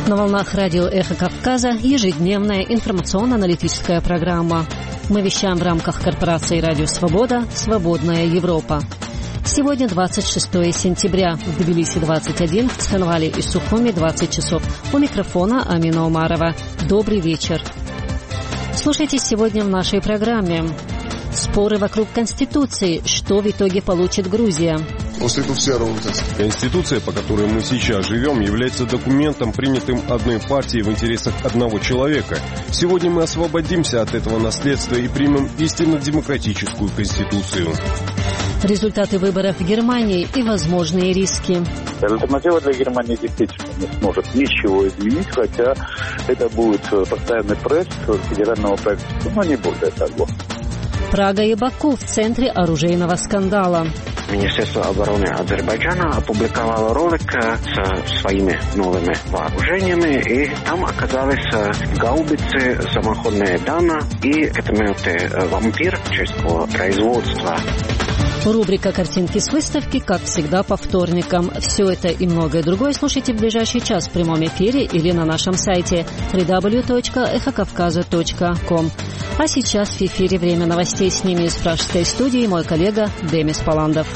На волнах радио «Эхо Кавказа» ежедневная информационно-аналитическая программа. Мы вещаем в рамках корпорации «Радио Свобода. Свободная Европа». Сегодня 26 сентября. В Тбилиси 21, в Цхинвале и Сухуми 20 часов. У микрофона Амина Умарова. Добрый вечер. Слушайте сегодня в нашей программе. Споры вокруг Конституции. Что в итоге получит Грузия? Конституция, по которой мы сейчас живем, является документом, принятым одной партией в интересах одного человека. Сегодня мы освободимся от этого наследства и примем истинно демократическую Конституцию. Результаты выборов в Германии и возможные риски. Альтернатива для Германии действительно не сможет ничего изменить, хотя это будет постоянный пресс федерального правительства, но не более того. Прага и Баку в центре оружейного скандала. Министерство обороны Азербайджана опубликовало ролик со своими новыми вооружениями, и там оказались гаубицы, самоходные Дана и катаметы «Вампир» чешского производства. Рубрика «Картинки с выставки», как всегда, по вторникам. Все это и многое другое слушайте в ближайший час в прямом эфире или на нашем сайте www.echokavkaza.com. А сейчас в эфире время новостей. С ними из пражской студии мой коллега Демис Паландов.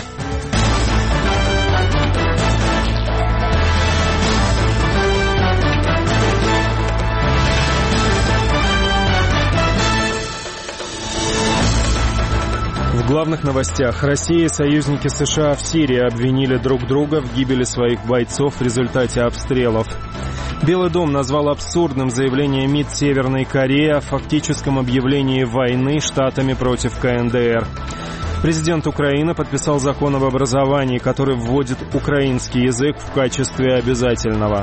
В главных новостях. Россия и союзники США в Сирии обвинили друг друга в гибели своих бойцов в результате обстрелов. Белый дом назвал абсурдным заявление МИД Северной Кореи о фактическом объявлении войны штатами против КНДР. Президент Украины подписал закон об образовании, который вводит украинский язык в качестве обязательного.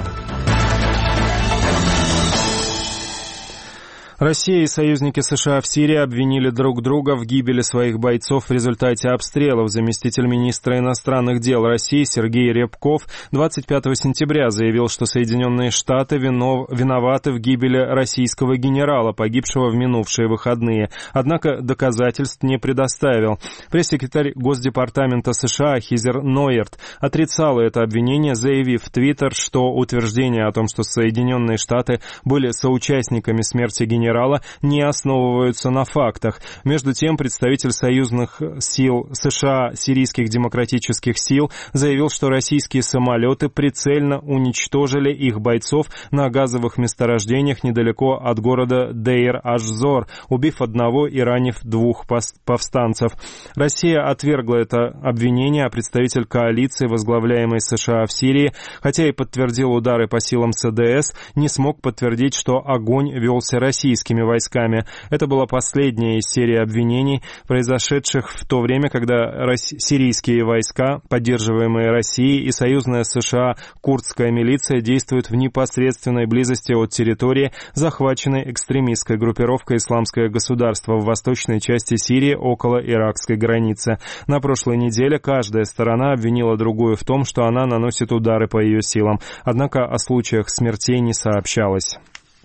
Россия и союзники США в Сирии обвинили друг друга в гибели своих бойцов в результате обстрелов. Заместитель министра иностранных дел России Сергей Рябков 25 сентября заявил, что Соединенные Штаты виноваты в гибели российского генерала, погибшего в минувшие выходные. Однако доказательств не предоставил. Пресс-секретарь Госдепартамента США Хизер Нойерт отрицал это обвинение, заявив в Твиттер, что утверждения о том, что Соединенные Штаты были соучастниками смерти генерала, не основываются на фактах. Между тем, представитель союзных сил США, сирийских демократических сил, заявил, что российские самолеты прицельно уничтожили их бойцов на газовых месторождениях недалеко от города Дейр-Аш-Зор, убив одного и ранив двух повстанцев. Россия отвергла это обвинение, а представитель коалиции, возглавляемой США в Сирии, хотя и подтвердил удары по силам СДС, не смог подтвердить, что огонь велся российскими войсками. Это была последняя из серии обвинений, произошедших в то время, когда сирийские войска, поддерживаемые Россией, и союзная США курдская милиция действуют в непосредственной близости от территории, захваченной экстремистской группировкой «Исламское государство» в восточной части Сирии около иракской границы. На прошлой неделе каждая сторона обвинила другую в том, что она наносит удары по ее силам. Однако о случаях смертей не сообщалось.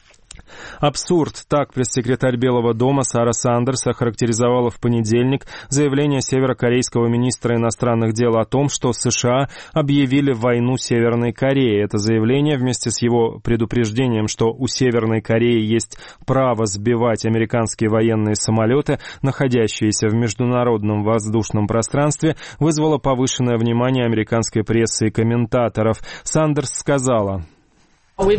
Абсурд. Так пресс-секретарь Белого дома Сара Сандерс охарактеризовала в понедельник заявление северокорейского министра иностранных дел о том, что США объявили войну Северной Корее. Это заявление вместе с его предупреждением, что у Северной Кореи есть право сбивать американские военные самолеты, находящиеся в международном воздушном пространстве, вызвало повышенное внимание американской прессы и комментаторов. Сандерс сказала: Мы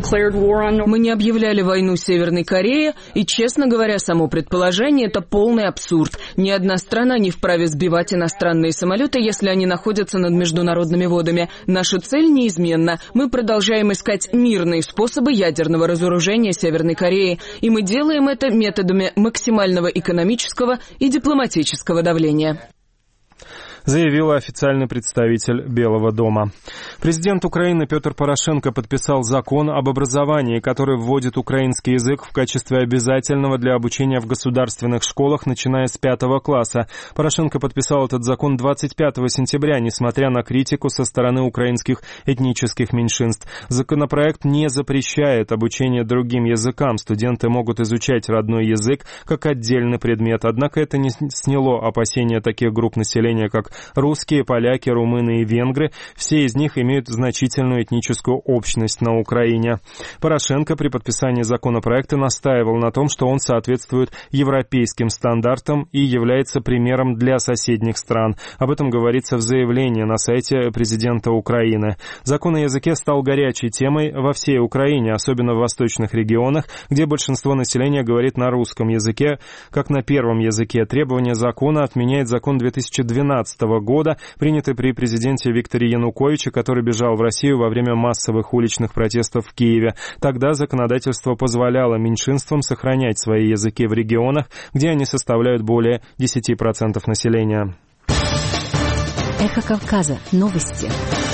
не объявляли войну Северной Корее, и, честно говоря, само предположение – это полный абсурд. Ни одна страна не вправе сбивать иностранные самолеты, если они находятся над международными водами. Наша цель неизменна. Мы продолжаем искать мирные способы ядерного разоружения Северной Кореи, и мы делаем это методами максимального экономического и дипломатического давления. заявил официальный представитель Белого дома. Президент Украины Петр Порошенко подписал закон об образовании, который вводит украинский язык в качестве обязательного для обучения в государственных школах, начиная с 5 класса. Порошенко подписал этот закон 25 сентября, несмотря на критику со стороны украинских этнических меньшинств. Законопроект не запрещает обучение другим языкам. Студенты могут изучать родной язык как отдельный предмет. Однако это не сняло опасения таких групп населения, как русские, поляки, румыны и венгры. Все из них имеют значительную этническую общность на Украине. Порошенко при подписании законопроекта настаивал на том, что он соответствует европейским стандартам и является примером для соседних стран. Об этом говорится в заявлении на сайте президента Украины. Закон о языке стал горячей темой во всей Украине, особенно в восточных регионах, где большинство населения говорит на русском языке, как на первом языке. Требование закона отменяет закон 2012 года, принятый при президенте Викторе Януковиче, который бежал в Россию во время массовых уличных протестов в Киеве. Тогда законодательство позволяло меньшинствам сохранять свои языки в регионах, где они составляют более 10% населения. Эхо Кавказа. Новости.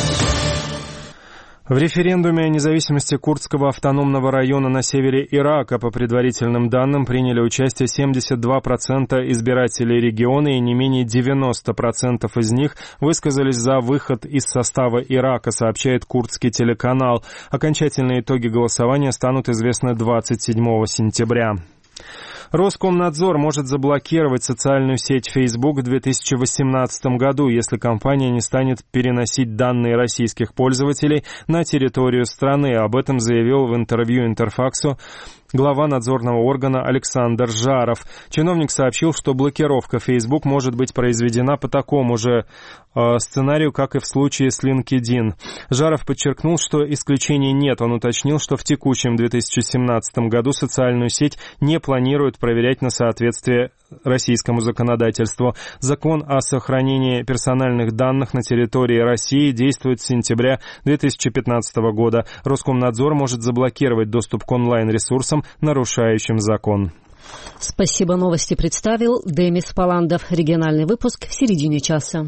В референдуме о независимости Курдского автономного района на севере Ирака по предварительным данным приняли участие 72% избирателей региона, и не менее 90% из них высказались за выход из состава Ирака, сообщает курдский телеканал. Окончательные итоги голосования станут известны 27 сентября. Роскомнадзор может заблокировать социальную сеть Facebook в 2018 году, если компания не станет переносить данные российских пользователей на территорию страны. Об этом заявил в интервью Интерфаксу глава надзорного органа Александр Жаров. Чиновник сообщил, что блокировка Facebook может быть произведена по такому же сценарию, как и в случае с LinkedIn. Жаров подчеркнул, что исключений нет. Он уточнил, что в текущем 2017 году социальную сеть не планируют проверять на соответствие российскому законодательству. Закон о сохранении персональных данных на территории России действует с сентября 2015 года. Роскомнадзор может заблокировать доступ к онлайн-ресурсам, нарушающим закон. Спасибо. Новости представил Демис Паландов. Региональный выпуск в середине часа.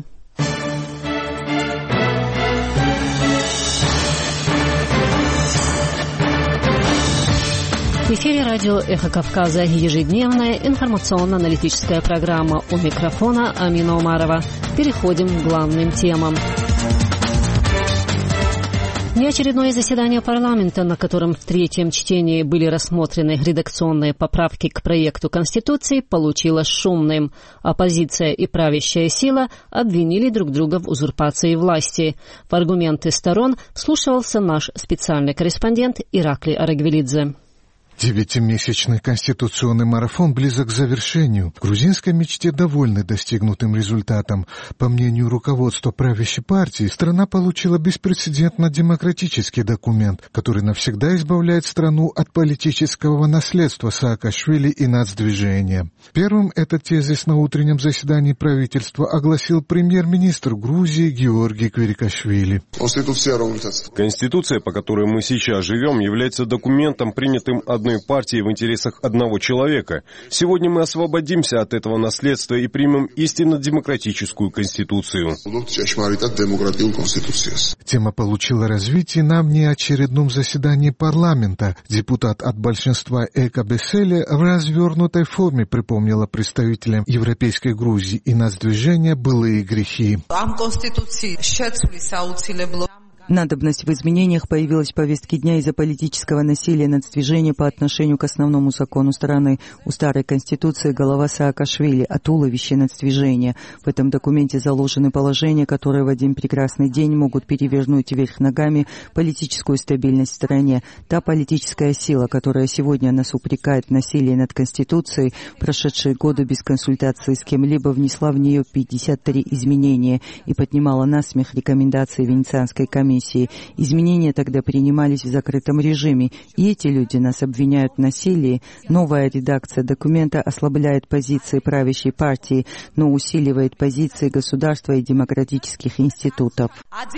В эфире радио «Эхо Кавказа» ежедневная информационно-аналитическая программа. У микрофона Амина Умарова. Переходим к главным темам. Неочередное заседание парламента, на котором в третьем чтении были рассмотрены редакционные поправки к проекту Конституции, получилось шумным. Оппозиция и правящая сила обвинили друг друга в узурпации власти. В аргументы сторон вслушивался наш специальный корреспондент Ираклий Арагвелидзе. 9-месячный конституционный марафон близок к завершению. В грузинской мечте довольны достигнутым результатом. По мнению руководства правящей партии, страна получила беспрецедентно демократический документ, который навсегда избавляет страну от политического наследства Саакашвили и нацдвижения. Первым этот тезис на утреннем заседании правительства огласил премьер-министр Грузии Георгий Квирикашвили. Конституция, по которой мы сейчас живем, является документом, принятым одной партии в интересах одного человека. Сегодня мы освободимся от этого наследства и примем истинно демократическую конституцию. Тема получила развитие на внеочередном заседании парламента. Депутат от большинства Эка Беселе в развернутой форме припомнила представителям Европейской Грузии и нацдвижения былые грехи. Надобность в изменениях появилась в повестке дня из-за политического насилия нацдвижения по отношению к основному закону страны. У старой конституции голова Саакашвили, а туловище нацдвижения. В этом документе заложены положения, которые в один прекрасный день могут перевернуть вверх ногами политическую стабильность в стране. Та политическая сила, которая сегодня нас упрекает в насилии над Конституцией, прошедшие годы без консультации с кем-либо, внесла в нее 53 изменения и поднимала насмех рекомендации Венецианской комиссии. Изменения тогда принимались в закрытом режиме, и эти люди нас обвиняют в насилии. Новая редакция документа ослабляет позиции правящей партии, но усиливает позиции государства и демократических институтов.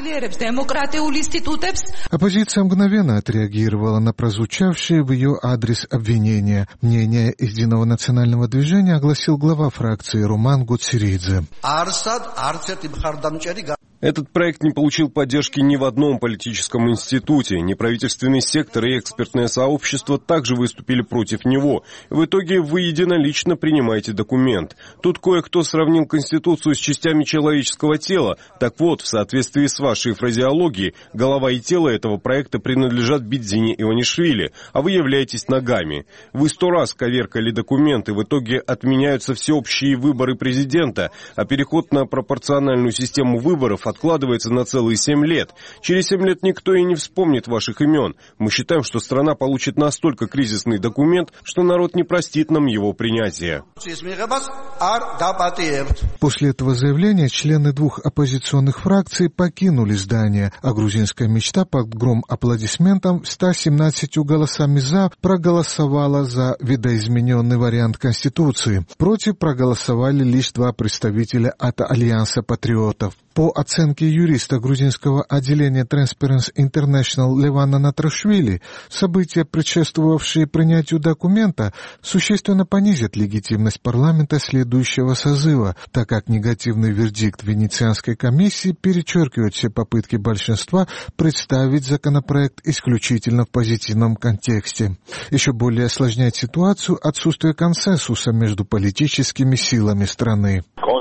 Оппозиция мгновенно отреагировала на прозвучавшие в ее адрес обвинения. Мнение Единого национального движения огласил глава фракции Роман Гуцеридзе. Этот проект не получил поддержки ни в одном политическом институте. Неправительственный сектор и экспертное сообщество также выступили против него. В итоге вы единолично принимаете документ. Тут кое-кто сравнил Конституцию с частями человеческого тела. Так вот, в соответствии с вашей фразеологией, голова и тело этого проекта принадлежат Бидзине Иванишвили, а вы являетесь ногами. Вы 100 раз коверкали документы, в итоге отменяются всеобщие выборы президента, а переход на пропорциональную систему выборов откладывается на целые 7 лет. Через 7 лет никто и не вспомнит ваших имен. Мы считаем, что страна получит настолько кризисный документ, что народ не простит нам его принятия. После этого заявления члены двух оппозиционных фракций покинули здание, а грузинская мечта под гром аплодисментом 117 голосами «за» проголосовала за видоизмененный вариант Конституции. Против проголосовали лишь 2 представителя от Альянса патриотов. По оценке юриста грузинского отделения Transparency International Левана Натрашвили, события, предшествовавшие принятию документа, существенно понизят легитимность парламента следующего созыва, так как негативный вердикт Венецианской комиссии перечеркивает все попытки большинства представить законопроект исключительно в позитивном контексте. Еще более осложняет ситуацию отсутствие консенсуса между политическими силами страны.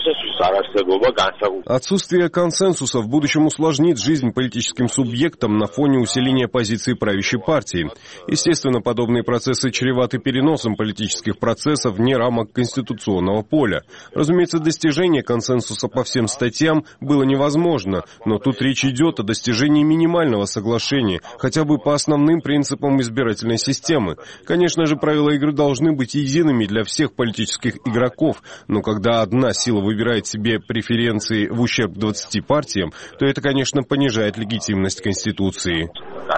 Отсутствие консенсуса в будущем усложнит жизнь политическим субъектам на фоне усиления позиции правящей партии. Естественно, подобные процессы чреваты переносом политических процессов вне рамок конституционного поля. Разумеется, достижение консенсуса по всем статьям было невозможно, но тут речь идет о достижении минимального соглашения, хотя бы по основным принципам избирательной системы. Конечно же, правила игры должны быть едиными для всех политических игроков, но когда одна сила выбирает себе преференции в ущерб 20 партиям, то это, конечно, понижает легитимность Конституции.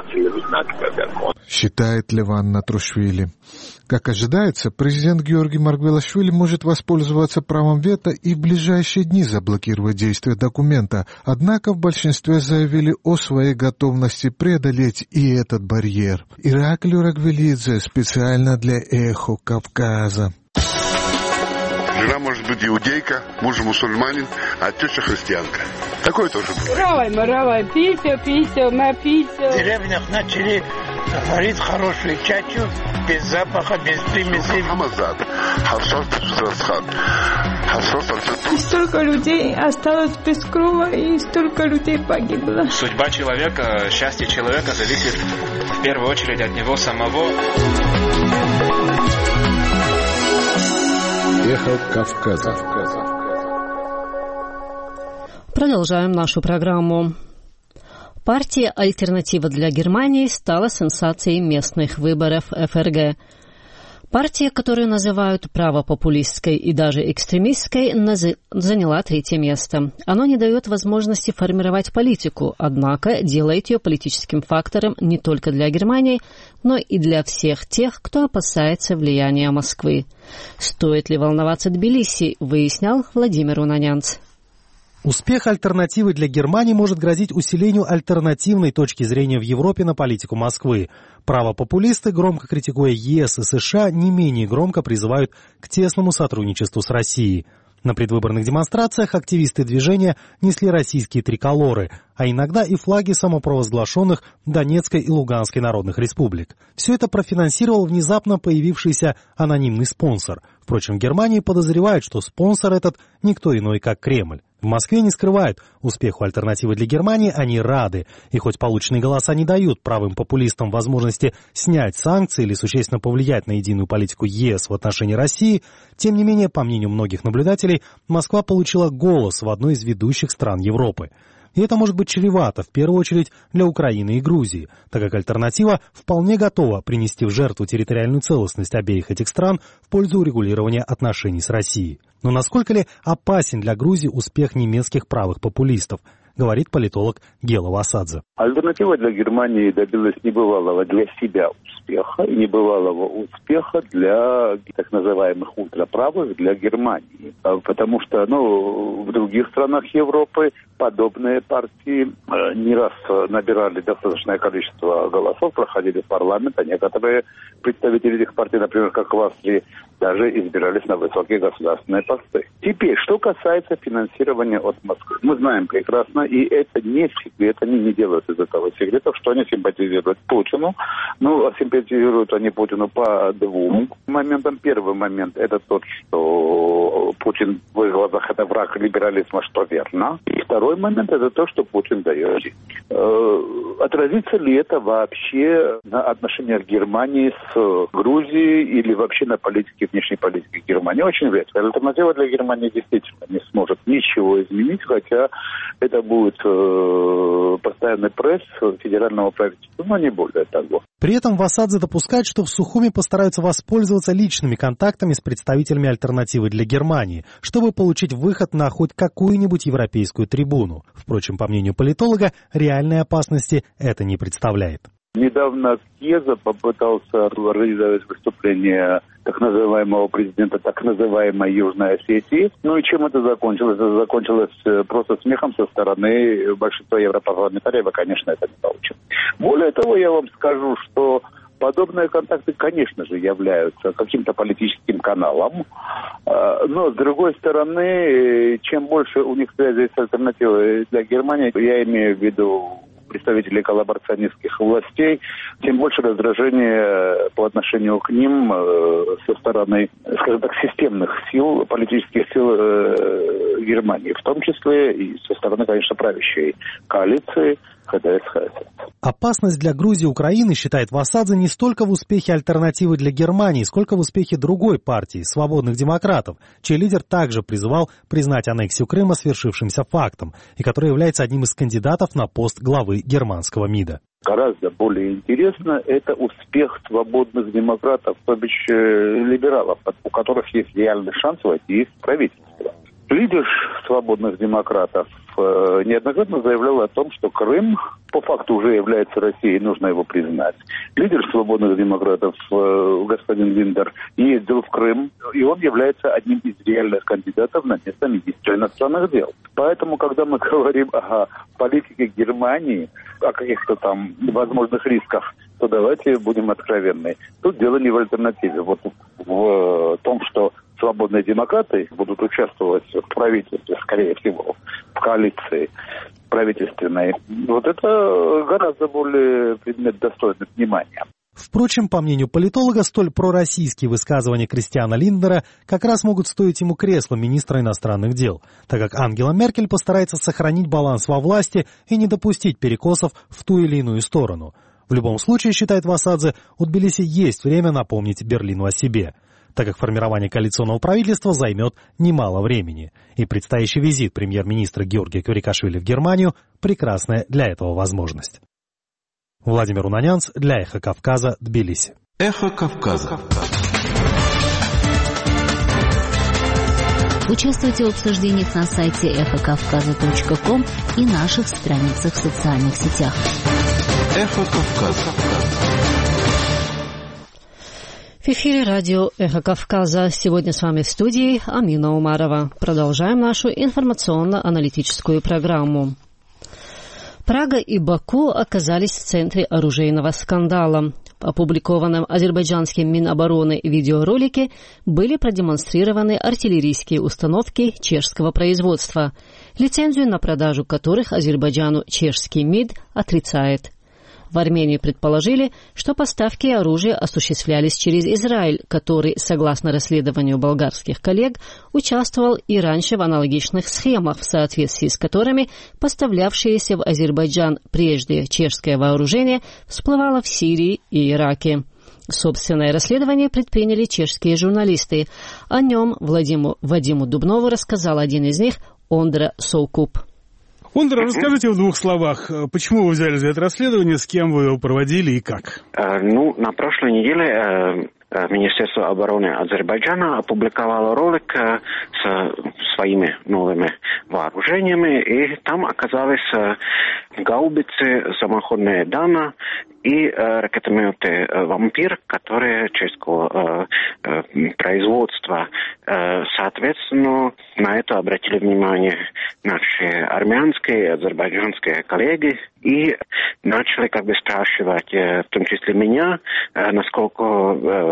Считает Леван Натрашвили. Как ожидается, президент Георгий Маргвелашвили может воспользоваться правом вето и в ближайшие дни заблокировать действие документа. Однако в большинстве заявили о своей готовности преодолеть и этот барьер. Ираклий Рагвелидзе специально для «Эхо Кавказа». Жена может быть иудейка, муж мусульманин, а теща христианка. Такое тоже бывает. Равай, писю, на писю. В деревнях начали варить хорошую чачу, без запаха, без примеси. Столько людей осталось без крова, и столько людей погибло. Судьба человека, счастье человека зависит в первую очередь от него самого. Эхо Кавказа. Продолжаем нашу программу. Партия «Альтернатива для Германии» стала сенсацией местных выборов ФРГ. Партия, которую называют правопопулистской и даже экстремистской, заняла 3-е место. Оно не дает возможности формировать политику, однако делает ее политическим фактором не только для Германии, но и для всех тех, кто опасается влияния Москвы. Стоит ли волноваться Тбилиси, выяснял Владимир Унанянц. Успех альтернативы для Германии может грозить усилению альтернативной точки зрения в Европе на политику Москвы. Правопопулисты, громко критикуя ЕС и США, не менее громко призывают к тесному сотрудничеству с Россией. На предвыборных демонстрациях активисты движения несли российские триколоры, а иногда и флаги самопровозглашенных Донецкой и Луганской народных республик. Все это профинансировал внезапно появившийся анонимный спонсор. Впрочем, в Германии подозревают, что спонсор этот никто иной, как Кремль. В Москве не скрывают, успеху альтернативы для Германии они рады, и хоть полученные голоса не дают правым популистам возможности снять санкции или существенно повлиять на единую политику ЕС в отношении России, тем не менее, по мнению многих наблюдателей, Москва получила голос в одной из ведущих стран Европы. И это может быть чревато, в первую очередь, для Украины и Грузии, так как альтернатива вполне готова принести в жертву территориальную целостность обеих этих стран в пользу урегулирования отношений с Россией. Но насколько ли опасен для Грузии успех немецких правых популистов, говорит политолог Гела Васадзе. Альтернатива для Германии добилась небывалого для себя успеха и небывалого успеха для так называемых ультраправых для Германии. Потому что в других странах Европы подобные партии не раз набирали достаточное количество голосов, проходили в парламент, а некоторые представители этих партий, например, как в Австрии, даже избирались на высокие государственные посты. Теперь, что касается финансирования от Москвы. Мы знаем прекрасно, и это не секрет, они не делают из этого секретов, что они симпатизируют Путину. Ну, симпатизируют они Путину по двум моментам. Первый момент – это тот, что Путин в их глазах это враг либерализма, что верно. И второй момент – это то, что Путин дает. Отразится ли это вообще на отношениях Германии с Грузией или вообще на политике, внешней политике Германии? Очень вряд ли. Альтернатива для Германии действительно не сможет ничего изменить, хотя это будет постоянный пресс федерального правительства, но не более того. При этом Васадзе допускает, что в Сухуми постараются воспользоваться личными контактами с представителями альтернативы для Германии, чтобы получить выход на хоть какую-нибудь европейскую трибуну. Впрочем, по мнению политолога, реальной опасности это не представляет. Недавно Кьеза попытался организовать выступление так называемого президента так называемой Южной Осетии. Ну и чем это закончилось? Это закончилось просто смехом со стороны большинства европарламентариев, и, конечно, это не получим. Более того, я вам скажу, что подобные контакты, конечно же, являются каким-то политическим каналом, но, с другой стороны, чем больше у них связей с альтернативой для Германии, я имею в виду представителей коллаборационистских властей, тем больше раздражения по отношению к ним со стороны, скажем так, системных сил, политических сил Германии, в том числе и со стороны, конечно, правящей коалиции ХДС-ХСС. Опасность для Грузии и Украины, считает Васадзе, не столько в успехе альтернативы для Германии, сколько в успехе другой партии, свободных демократов, чей лидер также призывал признать аннексию Крыма свершившимся фактом, и который является одним из кандидатов на пост главы германского МИДа. Гораздо более интересно это успех свободных демократов, то бишь либералов, у которых есть реальный шанс войти в правительство. Лидер свободных демократов неоднократно заявлял о том, что Крым по факту уже является Россией, нужно его признать. Лидер свободных демократов, господин Линдер, ездил в Крым, и он является одним из реальных кандидатов на место министра иностранных дел. Поэтому, когда мы говорим о политике Германии, о каких-то там возможных рисках, то давайте будем откровенны. Тут дело не в альтернативе. Вот в том, что свободные демократы будут участвовать в правительстве, скорее всего, в коалиции правительственной. Вот это гораздо более предмет достойный внимания. Впрочем, по мнению политолога, столь пророссийские высказывания Кристиана Линднера как раз могут стоить ему кресла министра иностранных дел, так как Ангела Меркель постарается сохранить баланс во власти и не допустить перекосов в ту или иную сторону. В любом случае, считает Васадзе, у Тбилиси есть время напомнить Берлину о себе, так как формирование коалиционного правительства займет немало времени. И предстоящий визит премьер-министра Георгия Кварикашвили в Германию – прекрасная для этого возможность. Владимир Унанянц для «Эхо Кавказа», Тбилиси. «Эхо Кавказа». Участвуйте в обсуждениях на сайте эхокавказа.ком и наших страницах в социальных сетях. «Эхо Кавказа». В эфире радио «Эхо Кавказа». Сегодня с вами в студии Амина Умарова. Продолжаем нашу информационно-аналитическую программу. Прага и Баку оказались в центре оружейного скандала. В опубликованном азербайджанским Минобороны видеоролике были продемонстрированы артиллерийские установки чешского производства, лицензию на продажу которых Азербайджану чешский МИД отрицает. В Армении предположили, что поставки оружия осуществлялись через Израиль, который, согласно расследованию болгарских коллег, участвовал и раньше в аналогичных схемах, в соответствии с которыми поставлявшееся в Азербайджан прежде чешское вооружение всплывало в Сирии и Ираке. Собственное расследование предприняли чешские журналисты. О нем Вадиму Дубнову рассказал один из них, Ондра Соукуп. Ондра, расскажите в двух словах, почему вы взяли за это расследование, с кем вы его проводили и как? На прошлой неделе Министерство обороны Азербайджана опубликовало ролик с своими новыми вооружениями, и там оказались гаубицы, самоходные «Дана» и ракетометы «Вампир», которые чешского производства. Соответственно, на это обратили внимание наши армянские и азербайджанские коллеги и начали спрашивать, в том числе меня, насколько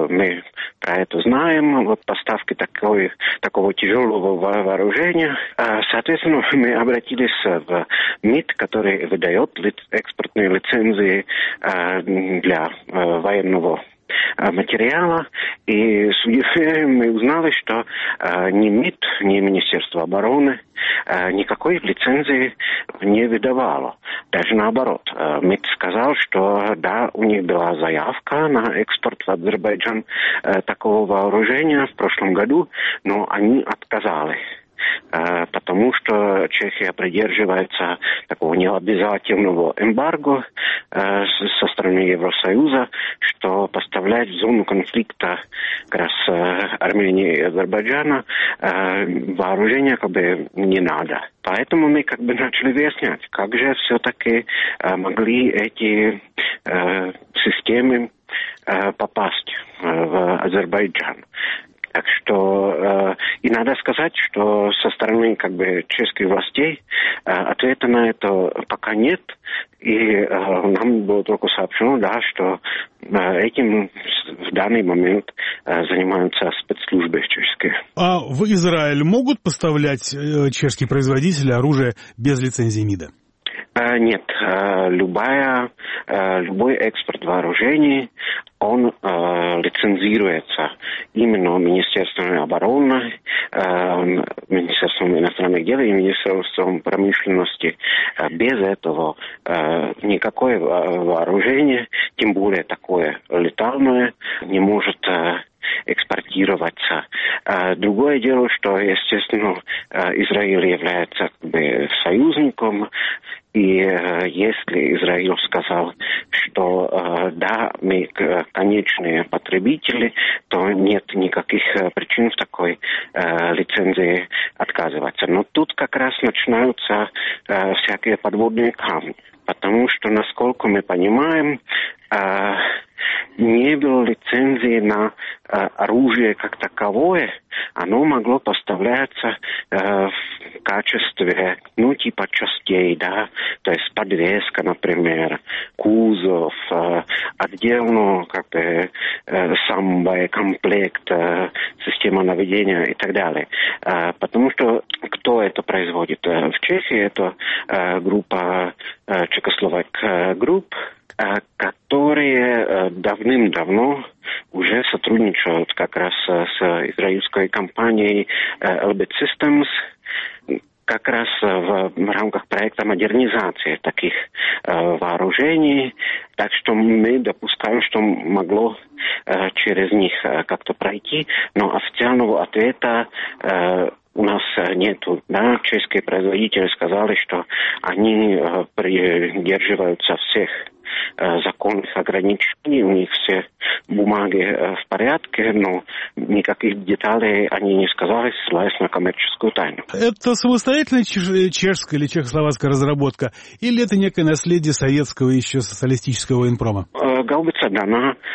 мы про это знаем, вот поставки такого тяжелого вооружения. Соответственно, мы обратились в МИД, который выдает экспортные лицензии для военного материала, и с удивлением мы узнали, что ни МИД, ни Министерство обороны никакой лицензии не выдавало. Даже наоборот. МИД сказал, что да, у них была заявка на экспорт в Азербайджан такого вооружения в прошлом году, но они отказали. Потому что Чехия придерживается такого необязательного эмбарго со стороны Евросоюза, что поставлять в зону конфликта как раз Армении и Азербайджана вооружения как бы не надо. Поэтому мы как бы начали выяснять, как же все-таки могли эти системы попасть в Азербайджан. Так что и надо сказать, что со стороны как бы чешских властей ответа на это пока нет. И нам было только сообщено, да, что этим в данный момент занимаются спецслужбы чешские. А в Израиль могут поставлять чешские производители оружие без лицензии МИДа? Нет. Любой экспорт вооружений, он лицензируется именно Министерством обороны, Министерством иностранных дел и Министерством промышленности. Без этого никакое вооружение, тем более такое летальное, не может экспортироваться. Другое дело, что, естественно, Израиль является как бы союзником, и если Израиль сказал, что да, мы конечные потребители, то нет никаких причин в такой лицензии отказываться. Но тут как раз начинаются всякие подводные камни. Потому что, насколько мы понимаем, не было лицензии на оружие как таковое, оно могло поставляться в качестве, типа частей, да, то есть подвеска, например, кузов, отдельно, как бы, сам боекомплект, система наведения и так далее. Потому что кто это производит? В Чехии это группа Czechoslovak Group, которые давным-давно уже сотрудничают как раз с израильской компанией Elbit Systems, как раз в рамках проекта модернизации таких вооружений. Так что мы допускаем, что могло через них как-то пройти, но официального ответа у нас нету. Да? Чешские производители сказали, что они придерживаются всех законных ограничений, у них все бумаги в порядке, но никаких деталей они не сказали, ссылаясь на коммерческую тайну. Это самостоятельная чешская или чехословацкая разработка, или это некое наследие советского еще социалистического военпрома? Гаубица, да,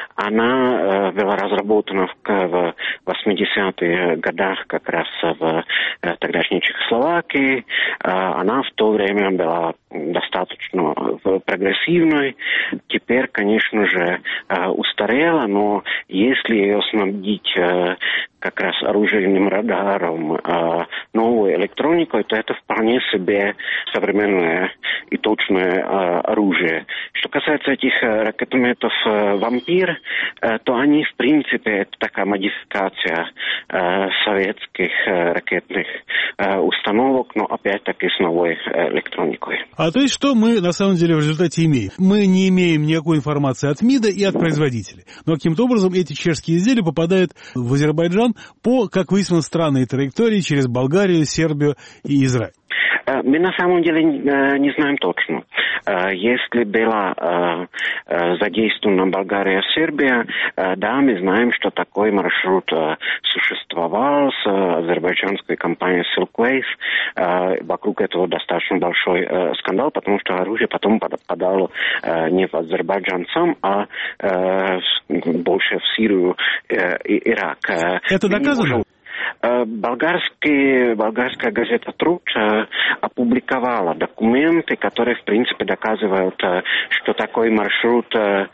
она была разработана в 80-х годах как раз в тогдашней Чехословакии. Она в то время была достаточно прогрессивной. Теперь, конечно же, устарела, но если ее снабдить как раз оружейным радаром, новой электроникой, то это вполне себе современное и точное оружие. Что касается этих ракетометов «Вампир», то они, в принципе, это такая модификация советских ракетных установок, но опять-таки с новой электроникой. А то есть что мы на самом деле в результате имеем? Мы не имеем никакой информации от МИДа и от производителей. Но каким-то образом эти чешские изделия попадают в Азербайджан по, как выяснилось, странной траектории через Болгарию, Сербию и Израиль. Мы на самом деле не знаем точно. Если была задействована Болгария и Сербия, да, мы знаем, что такой маршрут существовал с азербайджанской компанией Silkways. Вокруг этого достаточно большой скандал, потому что оружие потом попадало не в Азербайджан сам, а больше в Сирию и Ирак. Это доказано? болгарская газета «Труд» опубликовала документы, которые, в принципе, доказывают, что такой маршрут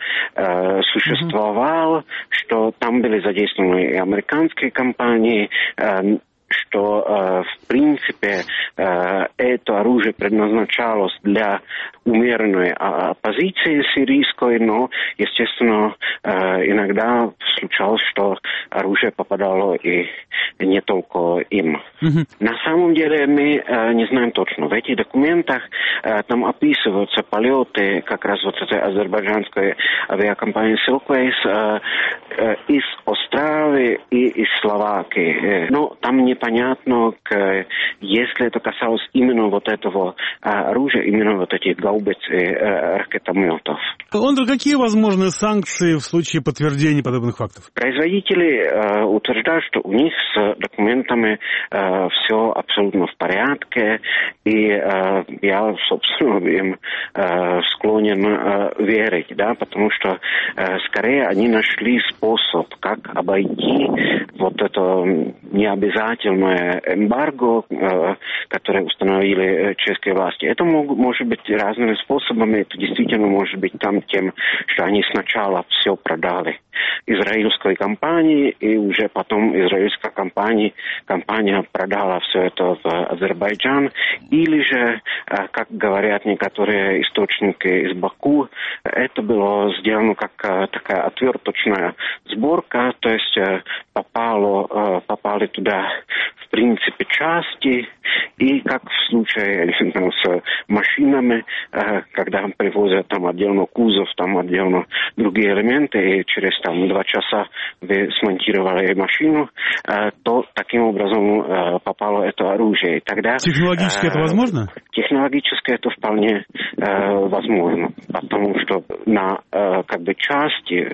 существовал, что там были задействованы и американские компании, что, в принципе, это оружие предназначалось для умеренной оппозиции сирийской, но, естественно, иногда случалось, что оружие попадало и не только им. На самом деле мы не знаем точно. В этих документах там описываются полеты как раз вот этой азербайджанской авиакомпании Silkways из Островы и из Словакии. Но там непонятно, если это касалось именно вот этого оружия, именно вот этих гаубиц и ракетометов. Ондр, какие возможны санкции в случае подтверждения подобных фактов? Производители утверждают, что у них с документами все абсолютно в порядке, и я, собственно, им склонен верить, да, потому что скорее они нашли способ, как обойти вот это необязательное эмбарго, которое установили чешские власти. Это может быть разными способами. Это действительно может быть там тем, что они сначала все продали израильской компании, и уже потом израильская компания продала все это в Азербайджан, или же, как говорят некоторые источники из Баку, это было сделано как такая отверточная сборка, то есть попали туда в принципе части, и как в случае с машинами, когда привозят там отдельно кузов, там отдельно другие элементы, и через там 2 часа вы смонтировали машину, то таким образом попало это оружие. И тогда, технологически это возможно? Технологически это вполне возможно, потому что на как бы части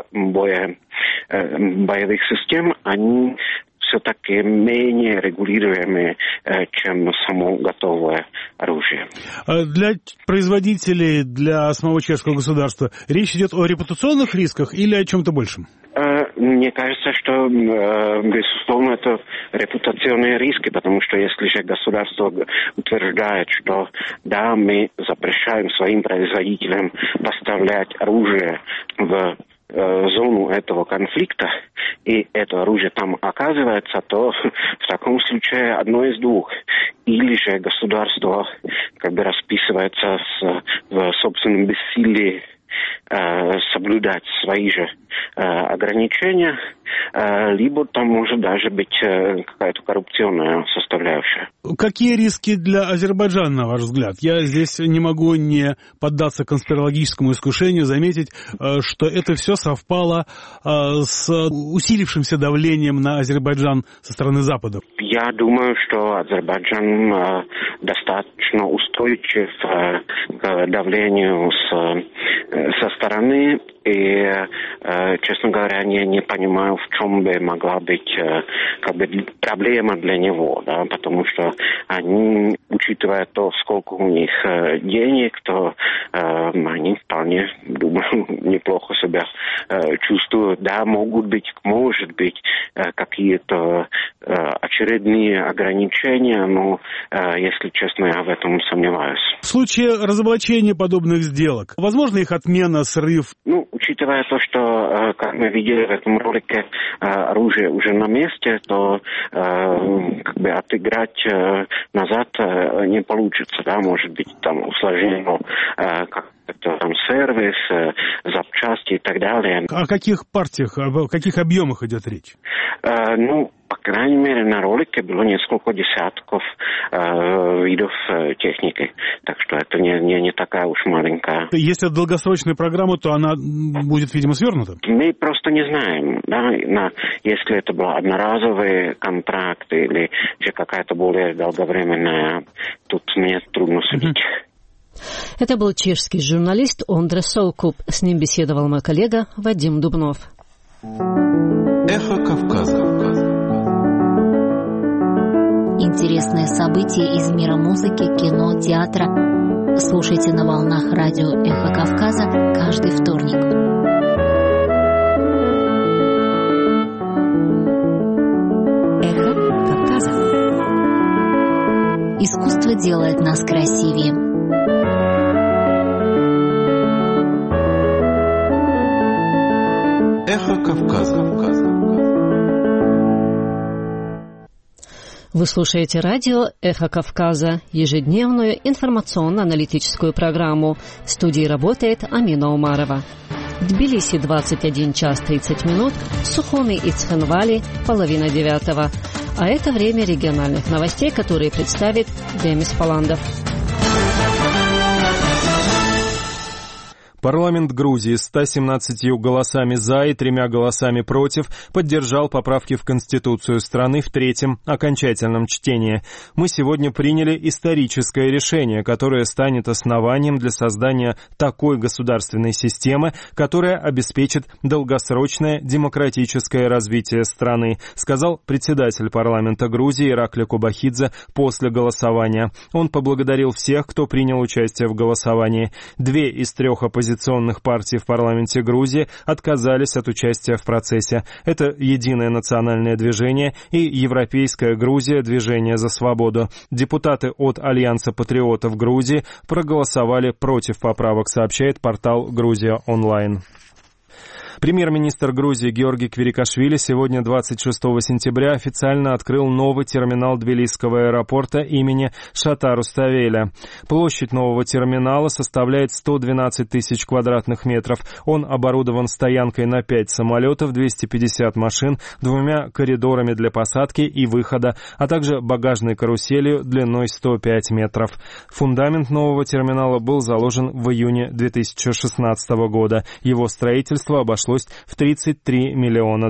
боевых систем они все-таки менее регулируемые, чем само готовое оружие. Для производителей, для самого чешского государства речь идет о репутационных рисках или о чем-то большем? Мне кажется, что, безусловно, это репутационные риски, потому что если же государство утверждает, что да, мы запрещаем своим производителям поставлять оружие в зону этого конфликта, и это оружие там оказывается, то в таком случае одно из двух. Или же государство как бы расписывается в собственном бессилии соблюдать свои же ограничения, либо там может даже быть какая-то коррупционная составляющая. Какие риски для Азербайджана, на ваш взгляд? Я здесь не могу не поддаться конспирологическому искушению заметить, что это все совпало с усилившимся давлением на Азербайджан со стороны Запада. Я думаю, что Азербайджан достаточно устойчив к давлению со стороны, и, честно говоря, не понимаю, в чем бы могла быть как бы проблема для него, да, потому что они, учитывая то, сколько у них денег, то они вполне, думаю, неплохо себя чувствуют. Да, может быть, какие-то очередные ограничения, но, если честно, я в этом сомневаюсь. В случае разоблачения подобных сделок, возможно их отмена, срыв? Учитывая то, что, как мы видели в этом ролике, оружие уже на месте, то как бы отыграть назад не получится, да, может быть, там усложнено как-то там сервис, запчасти и так далее. О каких партиях, о каких объемах идет речь? По крайней мере, на ролике было несколько десятков видов техники, так что это не такая уж маленькая. Если это долгосрочная программа, то она будет, видимо, свернута? Мы просто не знаем, да, если это был одноразовый контракт или же какая-то более долговременная, тут мне трудно судить. Это был чешский журналист Ондре Солкуб. С ним беседовал мой коллега Вадим Дубнов. Эхо Кавказа. Интересные события из мира музыки, кино, театра. Слушайте на волнах радио «Эхо Кавказа» каждый вторник. Эхо тоже делает нас красивее. Эхо Кавказа. Вы слушаете радио «Эхо Кавказа», ежедневную информационно-аналитическую программу. В студии работает Амина Умарова. В Тбилиси 21 час 30 минут, Сухуми и Цхинвали половина 9. А это время региональных новостей, которые представит Демис Паландов. Парламент Грузии 117 голосами «за» и 3 голосами «против» поддержал поправки в Конституцию страны в третьем окончательном чтении. Мы сегодня приняли историческое решение, которое станет основанием для создания такой государственной системы, которая обеспечит долгосрочное демократическое развитие страны, сказал председатель парламента Грузии Иракли Кобахидзе после голосования. Он поблагодарил всех, кто принял участие в голосовании. 2 из 3 оппозиционных партий в парламенте Грузии отказались от участия в процессе. Это Единое национальное движение и Европейская Грузия движение за свободу. Депутаты от Альянса патриотов Грузии проголосовали против поправок, сообщает портал «Грузия онлайн». Премьер-министр Грузии Георгий Квирикашвили сегодня, 26 сентября, официально открыл новый терминал Тбилисского аэропорта имени Шата Руставеля. Площадь нового терминала составляет 112 тысяч квадратных метров. Он оборудован стоянкой на 5 самолетов, 250 машин, 2 коридорами для посадки и выхода, а также багажной каруселью длиной 105 метров. Фундамент нового терминала был заложен в июне 2016 года. Его строительство обошлось в $33 миллиона.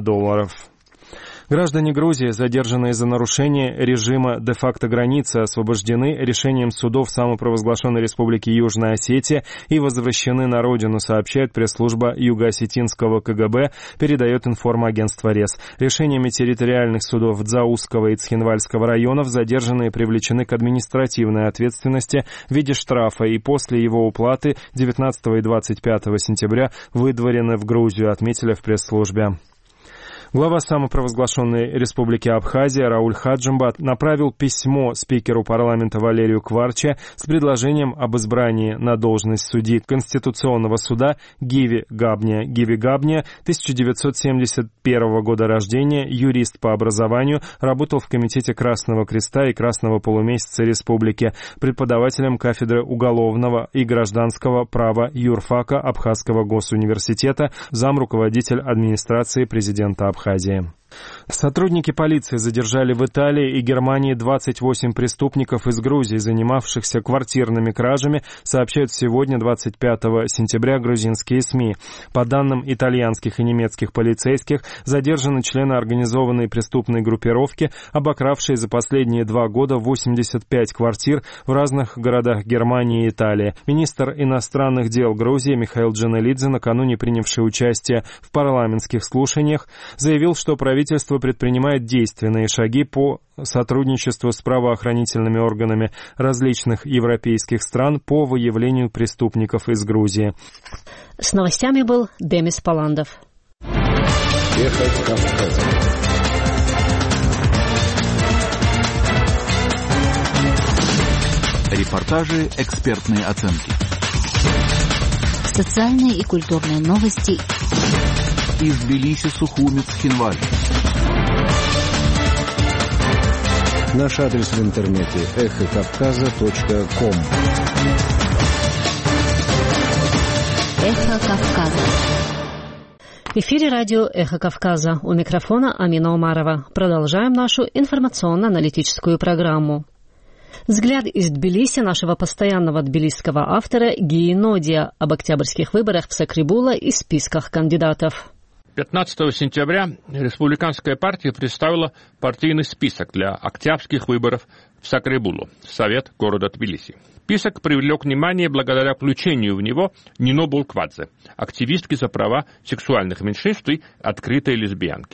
Граждане Грузии, задержанные за нарушение режима де-факто границы, освобождены решением судов самопровозглашенной Республики Южная Осетия и возвращены на родину, сообщает пресс-служба Юго-Осетинского КГБ, передает информагентство РЕС. Решениями территориальных судов Дзаусского и Цхинвальского районов задержанные привлечены к административной ответственности в виде штрафа и после его уплаты 19 и 25 сентября выдворены в Грузию, отметили в пресс-службе. Глава самопровозглашенной Республики Абхазия Рауль Хаджимбат направил письмо спикеру парламента Валерию Кварче с предложением об избрании на должность судьи Конституционного суда Гиви Габния. Гиви Габния, 1971 года рождения, юрист по образованию, работал в Комитете Красного Креста и Красного полумесяца Республики, преподавателем кафедры уголовного и гражданского права юрфака Абхазского госуниверситета, замруководитель администрации президента Абхазии. Сотрудники полиции задержали в Италии и Германии 28 преступников из Грузии, занимавшихся квартирными кражами, сообщают сегодня, 25 сентября, грузинские СМИ. По данным итальянских и немецких полицейских, задержаны члены организованной преступной группировки, обокравшие за последние 2 года 85 квартир в разных городах Германии и Италии. Министр иностранных дел Грузии Михаил Джанелидзе, накануне принявший участие в парламентских слушаниях, заявил, что правительство предпринимает действенные шаги по сотрудничеству с правоохранительными органами различных европейских стран по выявлению преступников из Грузии. С новостями был Демис Паландов. Эхо Кавказа. Репортажи, экспертные оценки. Социальные и культурные новости. Из Тбилиси, Сухуми, Цхинвали. Наш адрес в интернете эхокавказа.ком. Эхо Кавказа. В эфире радио «Эхо Кавказа». У микрофона Амина Умарова. Продолжаем нашу информационно-аналитическую программу. Взгляд из Тбилиси нашего постоянного тбилисского автора Гии Нодия об октябрьских выборах в Сакрибула и списках кандидатов. 15 сентября республиканская партия представила партийный список для октябрьских выборов в Сакрибулу, Совет города Тбилиси. Список привлек внимание благодаря включению в него Нино Булквадзе, активистки за права сексуальных меньшинств и открытой лесбиянки.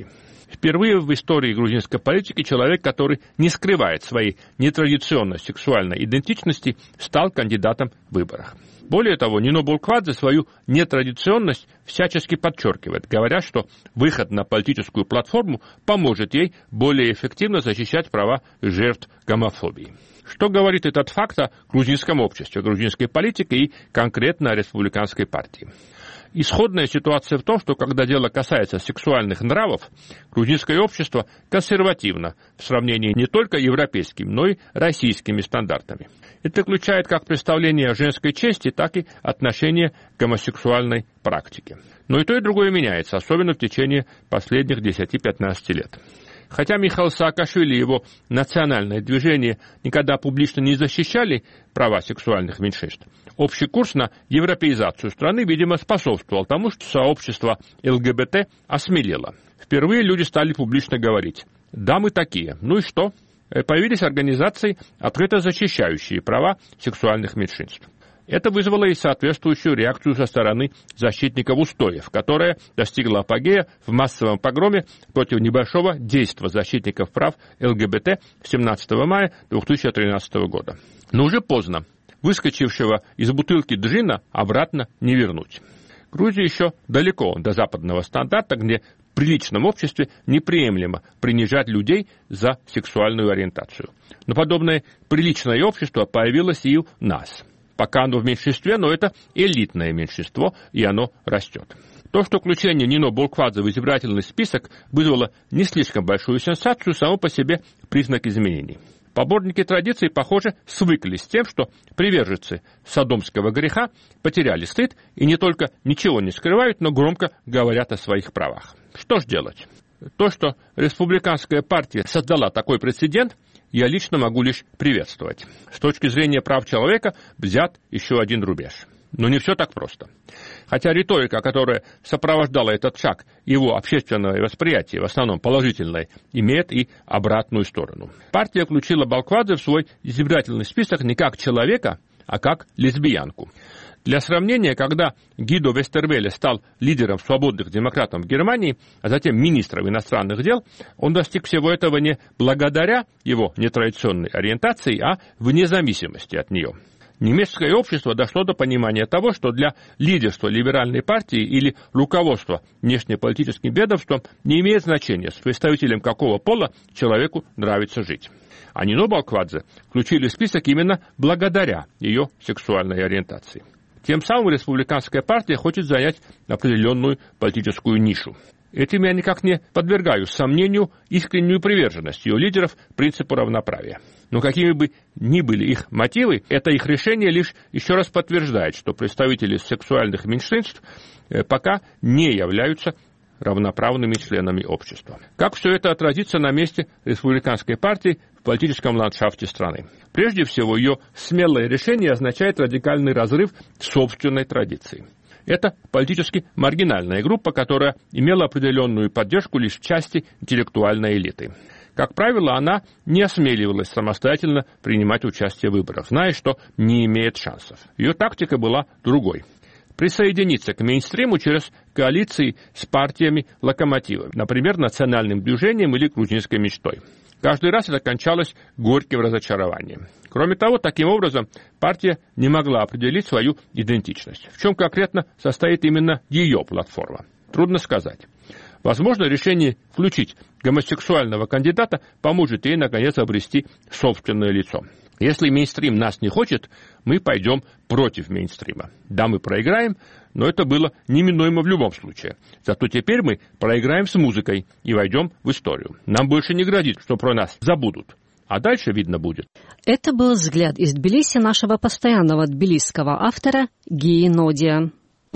Впервые в истории грузинской политики человек, который не скрывает своей нетрадиционной сексуальной идентичности, стал кандидатом в выборах. Более того, Нино Булквадзе свою нетрадиционность всячески подчеркивает, говоря, что выход на политическую платформу поможет ей более эффективно защищать права жертв гомофобии. Что говорит этот факт о грузинском обществе, грузинской политике и конкретно о республиканской партии? Исходная ситуация в том, что когда дело касается сексуальных нравов, грузинское общество консервативно в сравнении не только европейскими, но и российскими стандартами. Это включает как представление о женской чести, так и отношение к гомосексуальной практике. Но и то, и другое меняется, особенно в течение последних 10-15 лет. Хотя Михаил Саакашвили и его национальное движение никогда публично не защищали права сексуальных меньшинств, общий курс на европеизацию страны, видимо, способствовал тому, что сообщество ЛГБТ осмелело. Впервые люди стали публично говорить: «Да, мы такие». Ну и что? Появились организации, открыто защищающие права сексуальных меньшинств. Это вызвало и соответствующую реакцию со стороны защитников устоев, которая достигла апогея в массовом погроме против небольшого действа защитников прав ЛГБТ 17 мая 2013 года. Но уже поздно. Выскочившего из бутылки джина обратно не вернуть. Грузия еще далеко до западного стандарта, где в приличном обществе неприемлемо принижать людей за сексуальную ориентацию. Но подобное приличное общество появилось и у нас. Пока оно в меньшинстве, но это элитное меньшинство, и оно растет. То, что включение Нино Булквадзе в избирательный список вызвало не слишком большую сенсацию, само по себе признак изменений. Поборники традиций, похоже, свыклись с тем, что приверженцы содомского греха потеряли стыд и не только ничего не скрывают, но громко говорят о своих правах. Что ж делать? То, что республиканская партия создала такой прецедент, я лично могу лишь приветствовать. С точки зрения прав человека взят еще один рубеж. Но не все так просто. Хотя риторика, которая сопровождала этот шаг, его общественное восприятие, в основном положительное, имеет и обратную сторону. Партия включила Булквадзе в свой избирательный список не как человека, а как лесбиянку. Для сравнения, когда Гидо Вестервеле стал лидером свободных демократов в Германии, а затем министром иностранных дел, он достиг всего этого не благодаря его нетрадиционной ориентации, а вне зависимости от нее. Немецкое общество дошло до понимания того, что для лидерства либеральной партии или руководства внешнеполитическим ведомством не имеет значения, с представителем какого пола человеку нравится жить. А Нино Булквадзе включили в список именно благодаря ее сексуальной ориентации. Тем самым республиканская партия хочет занять определенную политическую нишу. Этим я никак не подвергаю сомнению искреннюю приверженность ее лидеров принципу равноправия. Но какими бы ни были их мотивы, это их решение лишь еще раз подтверждает, что представители сексуальных меньшинств пока не являются равноправными членами общества. Как все это отразится на месте республиканской партии в политическом ландшафте страны? Прежде всего, ее смелое решение означает радикальный разрыв собственной традиции. Это политически маргинальная группа, которая имела определенную поддержку лишь в части интеллектуальной элиты. Как правило, она не осмеливалась самостоятельно принимать участие в выборах, зная, что не имеет шансов. Ее тактика была другой. Присоединиться к мейнстриму через коалиции с партиями-локомотивами, например, национальным движением или грузинской мечтой. Каждый раз это кончалось горьким разочарованием. Кроме того, таким образом, партия не могла определить свою идентичность. В чем конкретно состоит именно ее платформа? Трудно сказать. Возможно, решение включить гомосексуального кандидата поможет ей, наконец, обрести собственное лицо. Если мейнстрим нас не хочет, мы пойдем против мейнстрима. Да, мы проиграем, но это было неминуемо в любом случае. Зато теперь мы проиграем с музыкой и войдем в историю. Нам больше не грозит, что про нас забудут. А дальше видно будет. Это был взгляд из Тбилиси нашего постоянного тбилисского автора Гии Нодия.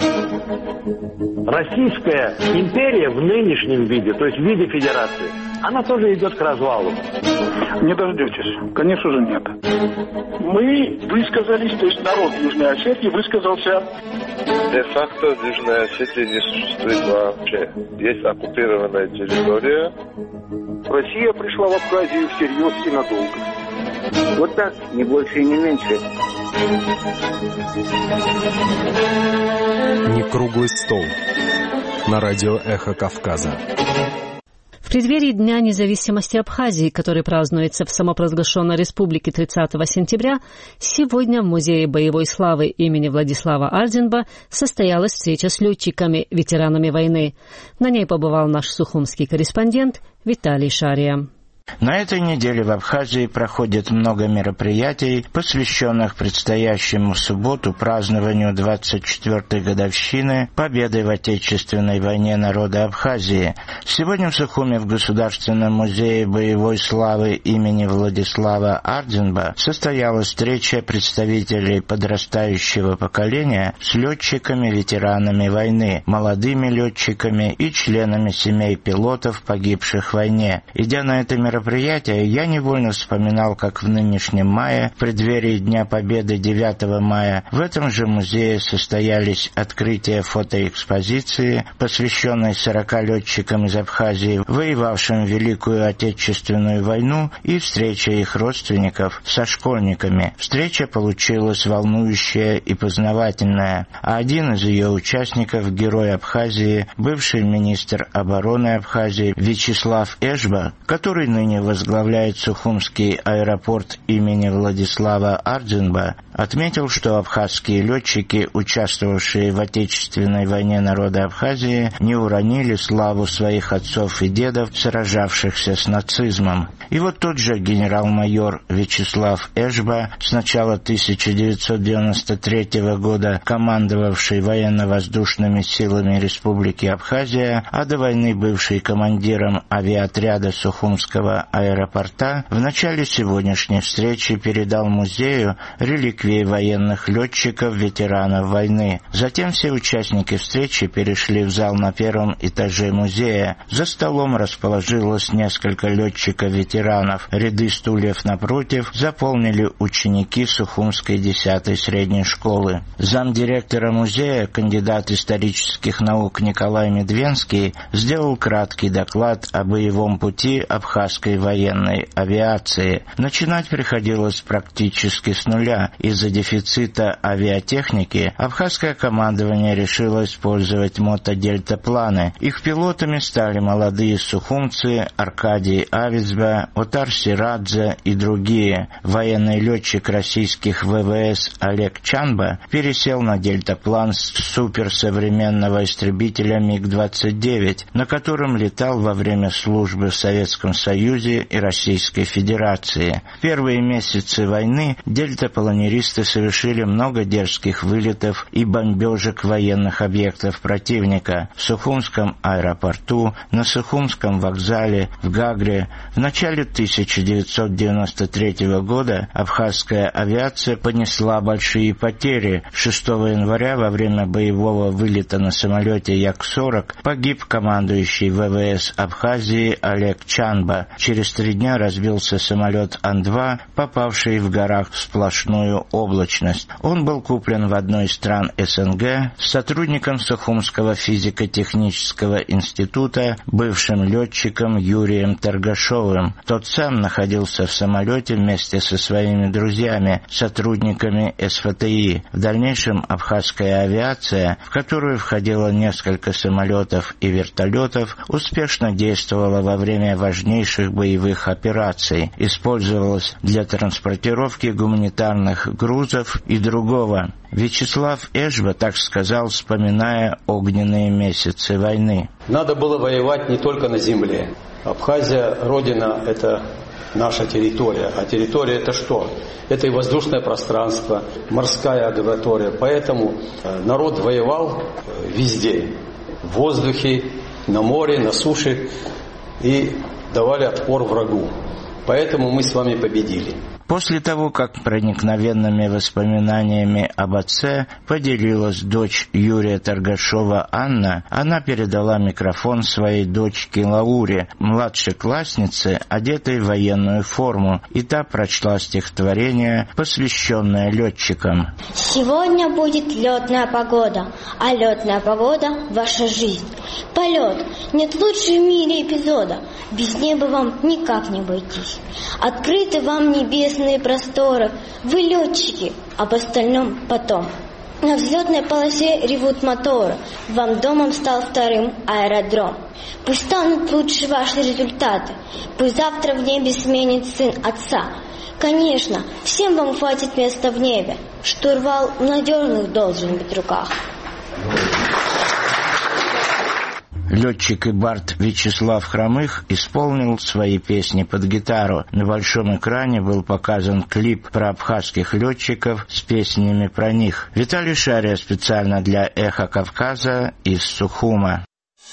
Российская империя в нынешнем виде, то есть в виде федерации, она тоже идет к развалу. Не дождетесь. Конечно же, нет. Мы высказались, то есть народ Южной Осетии высказался. Де-факто в Южной Осетии не существует вообще. Есть оккупированная территория. Россия пришла в Абхазию всерьез и надолго. Вот так, не больше и не меньше. Не круглый стол. На радио «Эхо Кавказа». В преддверии Дня независимости Абхазии, который празднуется в самопровозглашенной республике 30 сентября, сегодня в Музее боевой славы имени Владислава Арденба состоялась встреча с летчиками, ветеранами войны. На ней побывал наш сухумский корреспондент Виталий Шария. На этой неделе в Абхазии проходит много мероприятий, посвященных предстоящему в субботу празднованию 24-й годовщины победы в Отечественной войне народа Абхазии. Сегодня в Сухуме в Государственном музее боевой славы имени Владислава Арденба состоялась встреча представителей подрастающего поколения с летчиками-ветеранами войны, молодыми летчиками и членами семей пилотов, погибших в войне. Идя на это мероприятие, я невольно вспоминал, как в нынешнем мае, в преддверии Дня Победы 9 мая, в этом же музее состоялись открытия фотоэкспозиции, посвященной 40 летчикам из Абхазии, воевавшим в Великую Отечественную войну, и встреча их родственников со школьниками. Встреча получилась волнующая и познавательная, а один из ее участников, герой Абхазии, бывший министр обороны Абхазии Вячеслав Эжба, который ныне возглавляет Сухумский аэропорт имени Владислава Арденба, отметил, что абхазские летчики, участвовавшие в Отечественной войне народа Абхазии, не уронили славу своих отцов и дедов, сражавшихся с нацизмом. И вот тот же генерал-майор Вячеслав Эжба, с начала 1993 года командовавший военно-воздушными силами Республики Абхазия, а до войны бывший командиром авиаотряда Сухумского аэропорта, в начале сегодняшней встречи передал музею реликвии военных летчиков, ветеранов войны. Затем все участники встречи перешли в зал на первом этаже музея. За столом расположилось несколько летчиков-ветеранов. Ряды стульев напротив заполнили ученики Сухумской 10-й средней школы. Замдиректора музея, кандидат исторических наук Николай Медвенский, сделал краткий доклад о боевом пути абхазской военной авиации. Начинать приходилось практически с нуля. Из-за дефицита авиатехники абхазское командование решило использовать мотодельтапланы. Их пилотами стали молодые сухумцы Аркадий Авицба, Отар Сирадзе и другие. Военный летчик российских ВВС Олег Чанба пересел на дельтаплан суперсовременного истребителя МиГ-29, на котором летал во время службы в Советском Союзе и Российской Федерации. В первые месяцы войны дельтапланеристы совершили много дерзких вылетов и бомбежек военных объектов противника в Сухумском аэропорту, на Сухумском вокзале, в Гагре. В начале 1993 года абхазская авиация понесла большие потери. 6 января во время боевого вылета на самолете Як-40 погиб командующий ВВС Абхазии Олег Чанба. Через 3 дня разбился самолет Ан-2, попавший в горах в сплошную облачность. Он был куплен в одной из стран СНГ сотрудником Сухумского физико-технического института, бывшим летчиком Юрием Торгашовым. Тот сам находился в самолете вместе со своими друзьями, сотрудниками СФТИ. В дальнейшем абхазская авиация, в которую входило несколько самолетов и вертолетов, успешно действовала во время важнейших боевых операций, использовалась для транспортировки гуманитарных грузов и другого. Вячеслав Эжба так сказал, вспоминая огненные месяцы войны. Надо было воевать не только на земле. Абхазия, родина, это наша территория. А территория это что? Это и воздушное пространство, морская акватория. Поэтому народ воевал везде. В воздухе, на море, на суше. И давали отпор врагу. Поэтому мы с вами победили. После того, как проникновенными воспоминаниями об отце поделилась дочь Юрия Торгашова Анна, она передала микрофон своей дочке Лауре, младшекласснице, одетой в военную форму, и та прочла стихотворение, посвященное летчикам. Сегодня будет летная погода, а летная погода – ваша жизнь. Полет – нет лучше в мире эпизода, без неба вам никак не обойтись. Открыты вам небесные просторы, вы летчики, об остальном потом. На взлетной полосе ревут моторы. Вам домом стал вторым аэродром. Пусть станут лучше ваши результаты. Пусть завтра в небе сменит сын отца. Конечно, всем вам хватит места в небе. Штурвал в надежных должен быть руках. Летчик и бард Вячеслав Хромых исполнил свои песни под гитару. На большом экране был показан клип про абхазских летчиков с песнями про них. Виталий Шария специально для «Эхо Кавказа» из Сухума.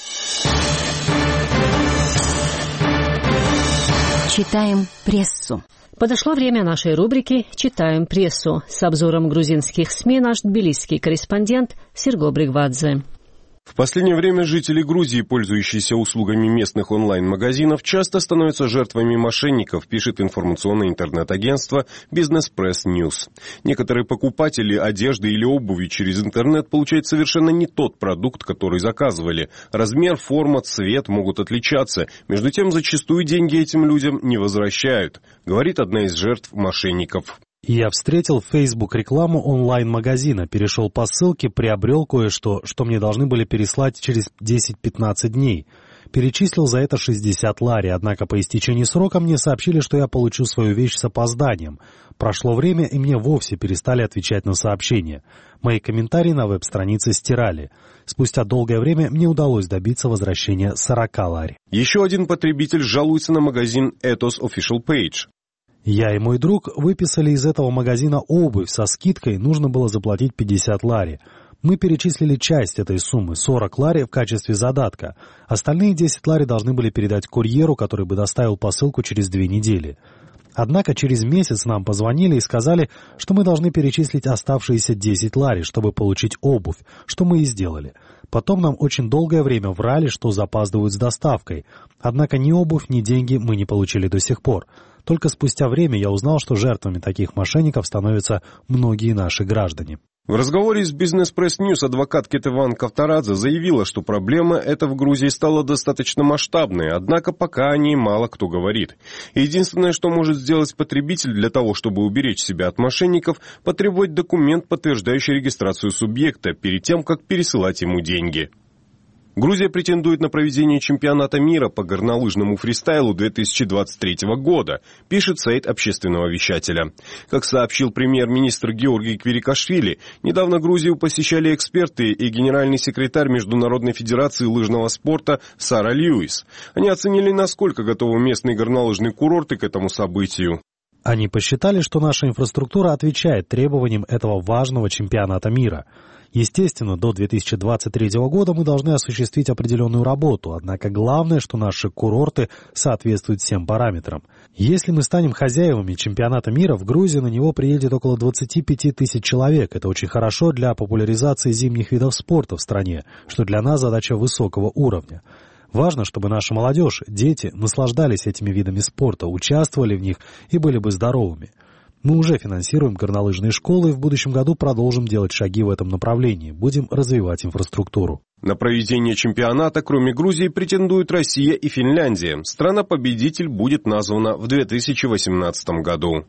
Читаем прессу. Подошло время нашей рубрики «Читаем прессу». С обзором грузинских СМИ наш тбилисский корреспондент Серго Бригвадзе. В последнее время жители Грузии, пользующиеся услугами местных онлайн-магазинов, часто становятся жертвами мошенников, пишет информационное интернет-агентство Business Press News. Некоторые покупатели одежды или обуви через интернет получают совершенно не тот продукт, который заказывали. Размер, форма, цвет могут отличаться. Между тем, зачастую деньги этим людям не возвращают, говорит одна из жертв мошенников. Я встретил в Facebook рекламу онлайн-магазина, перешел по ссылке, приобрел кое-что, что мне должны были переслать через 10-15 дней. Перечислил за это 60 лари, однако по истечении срока мне сообщили, что я получу свою вещь с опозданием. Прошло время, и мне вовсе перестали отвечать на сообщения. Мои комментарии на веб-странице стирали. Спустя долгое время мне удалось добиться возвращения 40 лари. Еще один потребитель жалуется на магазин Ethos Official Page. Я и мой друг выписали из этого магазина обувь со скидкой, нужно было заплатить 50 лари. Мы перечислили часть этой суммы, 40 лари в качестве задатка. Остальные 10 лари должны были передать курьеру, который бы доставил посылку через 2 недели. Однако через месяц нам позвонили и сказали, что мы должны перечислить оставшиеся 10 лари, чтобы получить обувь, что мы и сделали. Потом нам очень долгое время врали, что запаздывают с доставкой. Однако ни обувь, ни деньги мы не получили до сих пор. Только спустя время я узнал, что жертвами таких мошенников становятся многие наши граждане. В разговоре с Business Press News адвокат Кетеван Кавторадзе заявила, что проблема эта в Грузии стала достаточно масштабной, однако пока о ней мало кто говорит. Единственное, что может сделать потребитель для того, чтобы уберечь себя от мошенников, потребовать документ, подтверждающий регистрацию субъекта, перед тем, как пересылать ему деньги. Грузия претендует на проведение чемпионата мира по горнолыжному фристайлу 2023 года, пишет сайт общественного вещателя. Как сообщил премьер-министр Георгий Квирикашвили, недавно Грузию посещали эксперты и генеральный секретарь Международной федерации лыжного спорта Сара Льюис. Они оценили, насколько готовы местные горнолыжные курорты к этому событию. Они посчитали, что наша инфраструктура отвечает требованиям этого важного чемпионата мира. Естественно, до 2023 года мы должны осуществить определенную работу, однако главное, что наши курорты соответствуют всем параметрам. Если мы станем хозяевами чемпионата мира, в Грузию на него приедет около 25 тысяч человек. Это очень хорошо для популяризации зимних видов спорта в стране, что для нас задача высокого уровня. Важно, чтобы наша молодежь, дети наслаждались этими видами спорта, участвовали в них и были бы здоровыми. Мы уже финансируем горнолыжные школы и в будущем году продолжим делать шаги в этом направлении. Будем развивать инфраструктуру. На проведение чемпионата, кроме Грузии, претендуют Россия и Финляндия. Страна-победитель будет названа в 2018 году.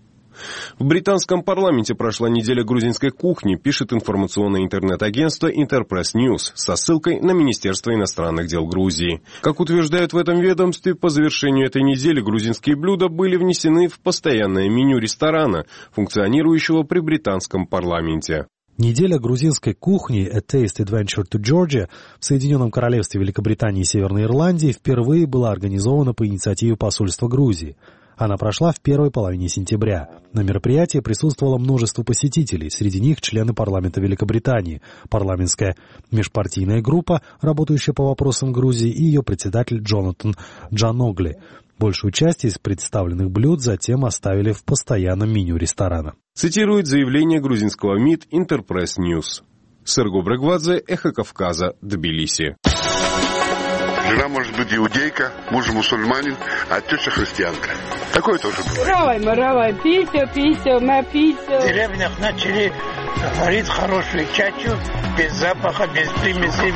В британском парламенте прошла неделя грузинской кухни, пишет информационное интернет-агентство Interpress News со ссылкой на Министерство иностранных дел Грузии. Как утверждают в этом ведомстве, по завершению этой недели грузинские блюда были внесены в постоянное меню ресторана, функционирующего при британском парламенте. Неделя грузинской кухни «A Taste Adventure to Georgia» в Соединенном Королевстве Великобритании и Северной Ирландии впервые была организована по инициативе посольства Грузии. Она прошла в первой половине сентября. На мероприятии присутствовало множество посетителей, среди них члены парламента Великобритании, парламентская межпартийная группа, работающая по вопросам Грузии, и ее председатель Джонатан Джаногли. Большую часть из представленных блюд затем оставили в постоянном меню ресторана. Цитирует заявление грузинского МИД Interpress News. Серго Бригвадзе, Эхо Кавказа, Тбилиси. Жена может быть иудейка, муж мусульманин, а теща христианка. Такое тоже было. Равай, пися, ма пися. В деревнях начали варить хорошую чачу, без запаха, без примесей.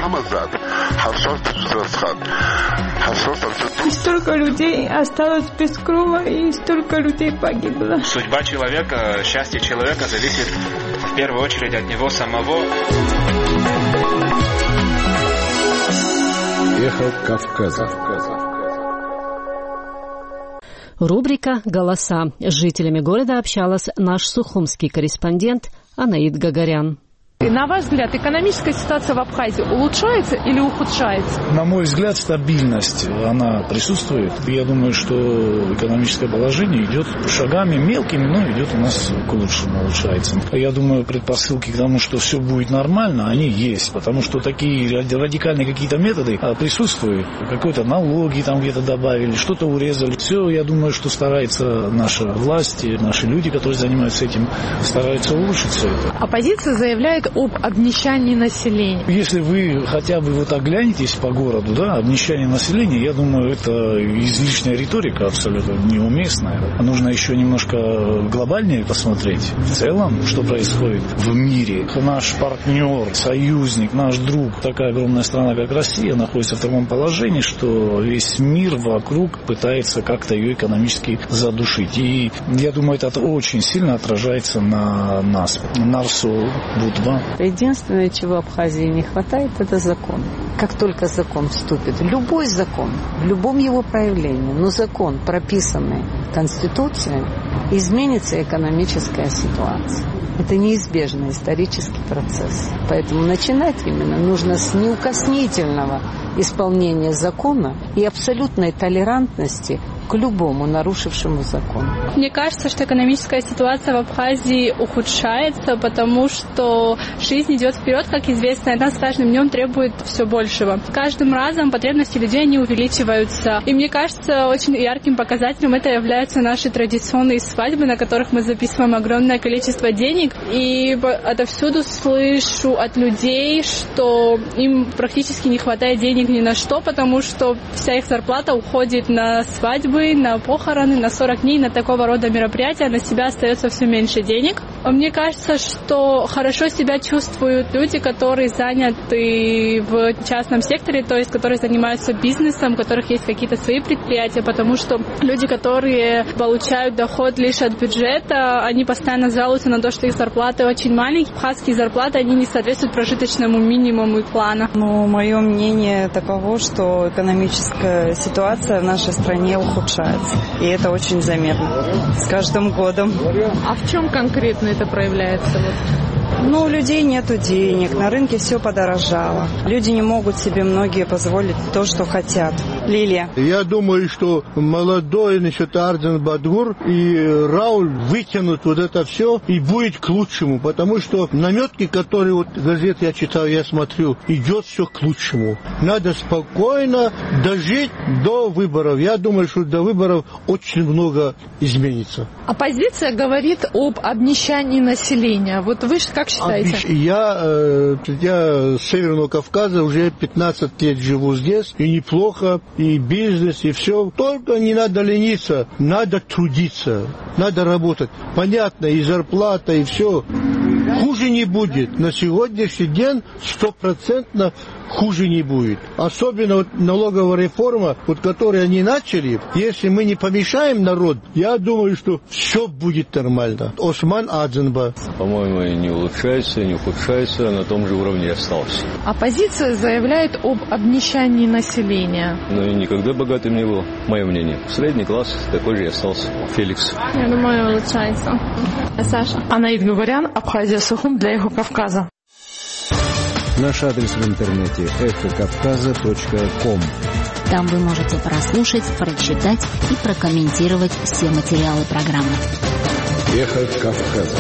И столько людей осталось без крова, и столько людей погибло. Судьба человека, счастье человека зависит в первую очередь от него самого. Эхо Кавказа. Рубрика «Голоса». С жителями города общалась наш сухумский корреспондент Анаид Гагарян. И на ваш взгляд, экономическая ситуация в Абхазии улучшается или ухудшается? На мой взгляд, стабильность, она присутствует. Я думаю, что экономическое положение идет шагами мелкими, но идет у нас к лучшему, улучшается. Я думаю, предпосылки к тому, что все будет нормально, они есть. Потому что такие радикальные какие-то методы присутствуют. Какой-то налоги там где-то добавили, что-то урезали. Все, я думаю, что старается наша власть, наши люди, которые занимаются этим, стараются улучшить все это. Оппозиция заявляет об обнищании населения. Если вы хотя бы вот оглянетесь по городу, да, обнищание населения, я думаю, это излишняя риторика, абсолютно неуместная. Нужно еще немножко глобальнее посмотреть. В целом, что происходит в мире. Наш партнер, союзник, наш друг, такая огромная страна, как Россия, находится в таком положении, что весь мир вокруг пытается как-то ее экономически задушить. И я думаю, это очень сильно отражается на нас. Нарсу Будва. Единственное, чего Абхазии не хватает, это закон. Как только закон вступит, любой закон, в любом его проявлении, но закон, прописанный Конституцией, изменится экономическая ситуация. Это неизбежный исторический процесс. Поэтому начинать именно нужно с неукоснительного исполнения закона и абсолютной толерантности к любому нарушившему закон. Мне кажется, что экономическая ситуация в Абхазии ухудшается, потому что жизнь идет вперед, как известно, и она с каждым днем требует все большего. С каждым разом потребности людей не увеличиваются. И мне кажется, очень ярким показателем это являются наши традиционные свадьбы, на которых мы записываем огромное количество денег. И отовсюду слышу от людей, что им практически не хватает денег ни на что, потому что вся их зарплата уходит на свадьбы, на похороны, на 40 дней, на такого рода мероприятия, на себя остается все меньше денег. Мне кажется, что хорошо себя чувствуют люди, которые заняты в частном секторе, то есть которые занимаются бизнесом, у которых есть какие-то свои предприятия, потому что люди, которые получают доход лишь от бюджета, они постоянно жалуются на то, что их зарплаты очень маленькие. Абхазские зарплаты, они не соответствуют прожиточному минимуму их плана. Но мое мнение таково, что экономическая ситуация в нашей стране ухудшается. И это очень заметно с каждым годом. А в чем конкретно это проявляется? Ну, у людей нету денег, на рынке все подорожало. Люди не могут себе многие позволить то, что хотят. Лилия. Я думаю, что молодой Арден Бадвур и Рауль вытянут вот это все и будет к лучшему, потому что наметки, которые вот газет я читал, я смотрю, идет все к лучшему. Надо спокойно дожить до выборов. Я думаю, что до выборов очень много изменится. Оппозиция говорит об обнищании населения. Вот вы как считаете? Я с Северного Кавказа уже 15 лет живу здесь, и неплохо, и бизнес, и все. Только не надо лениться, надо трудиться, надо работать. Понятно, и зарплата, и все. Хуже не будет. На сегодняшний день 100% хуже не будет. Особенно вот налоговая реформа, вот которую они начали, если мы не помешаем народ, я думаю, что все будет нормально. Осман Адзенба. По-моему, не улучшается, не ухудшается, на том же уровне остался. Оппозиция заявляет об обнищании населения. Но и никогда богатым не был, мое мнение. Средний класс такой же и остался. Феликс. Я думаю, улучшается. Саша. Анаид Гагарян, Абхазия, Сухум для Эхо Кавказа. Наш адрес в интернете эхокавказа.ком. Там вы можете прослушать, прочитать и прокомментировать все материалы программы. Эхо Кавказа.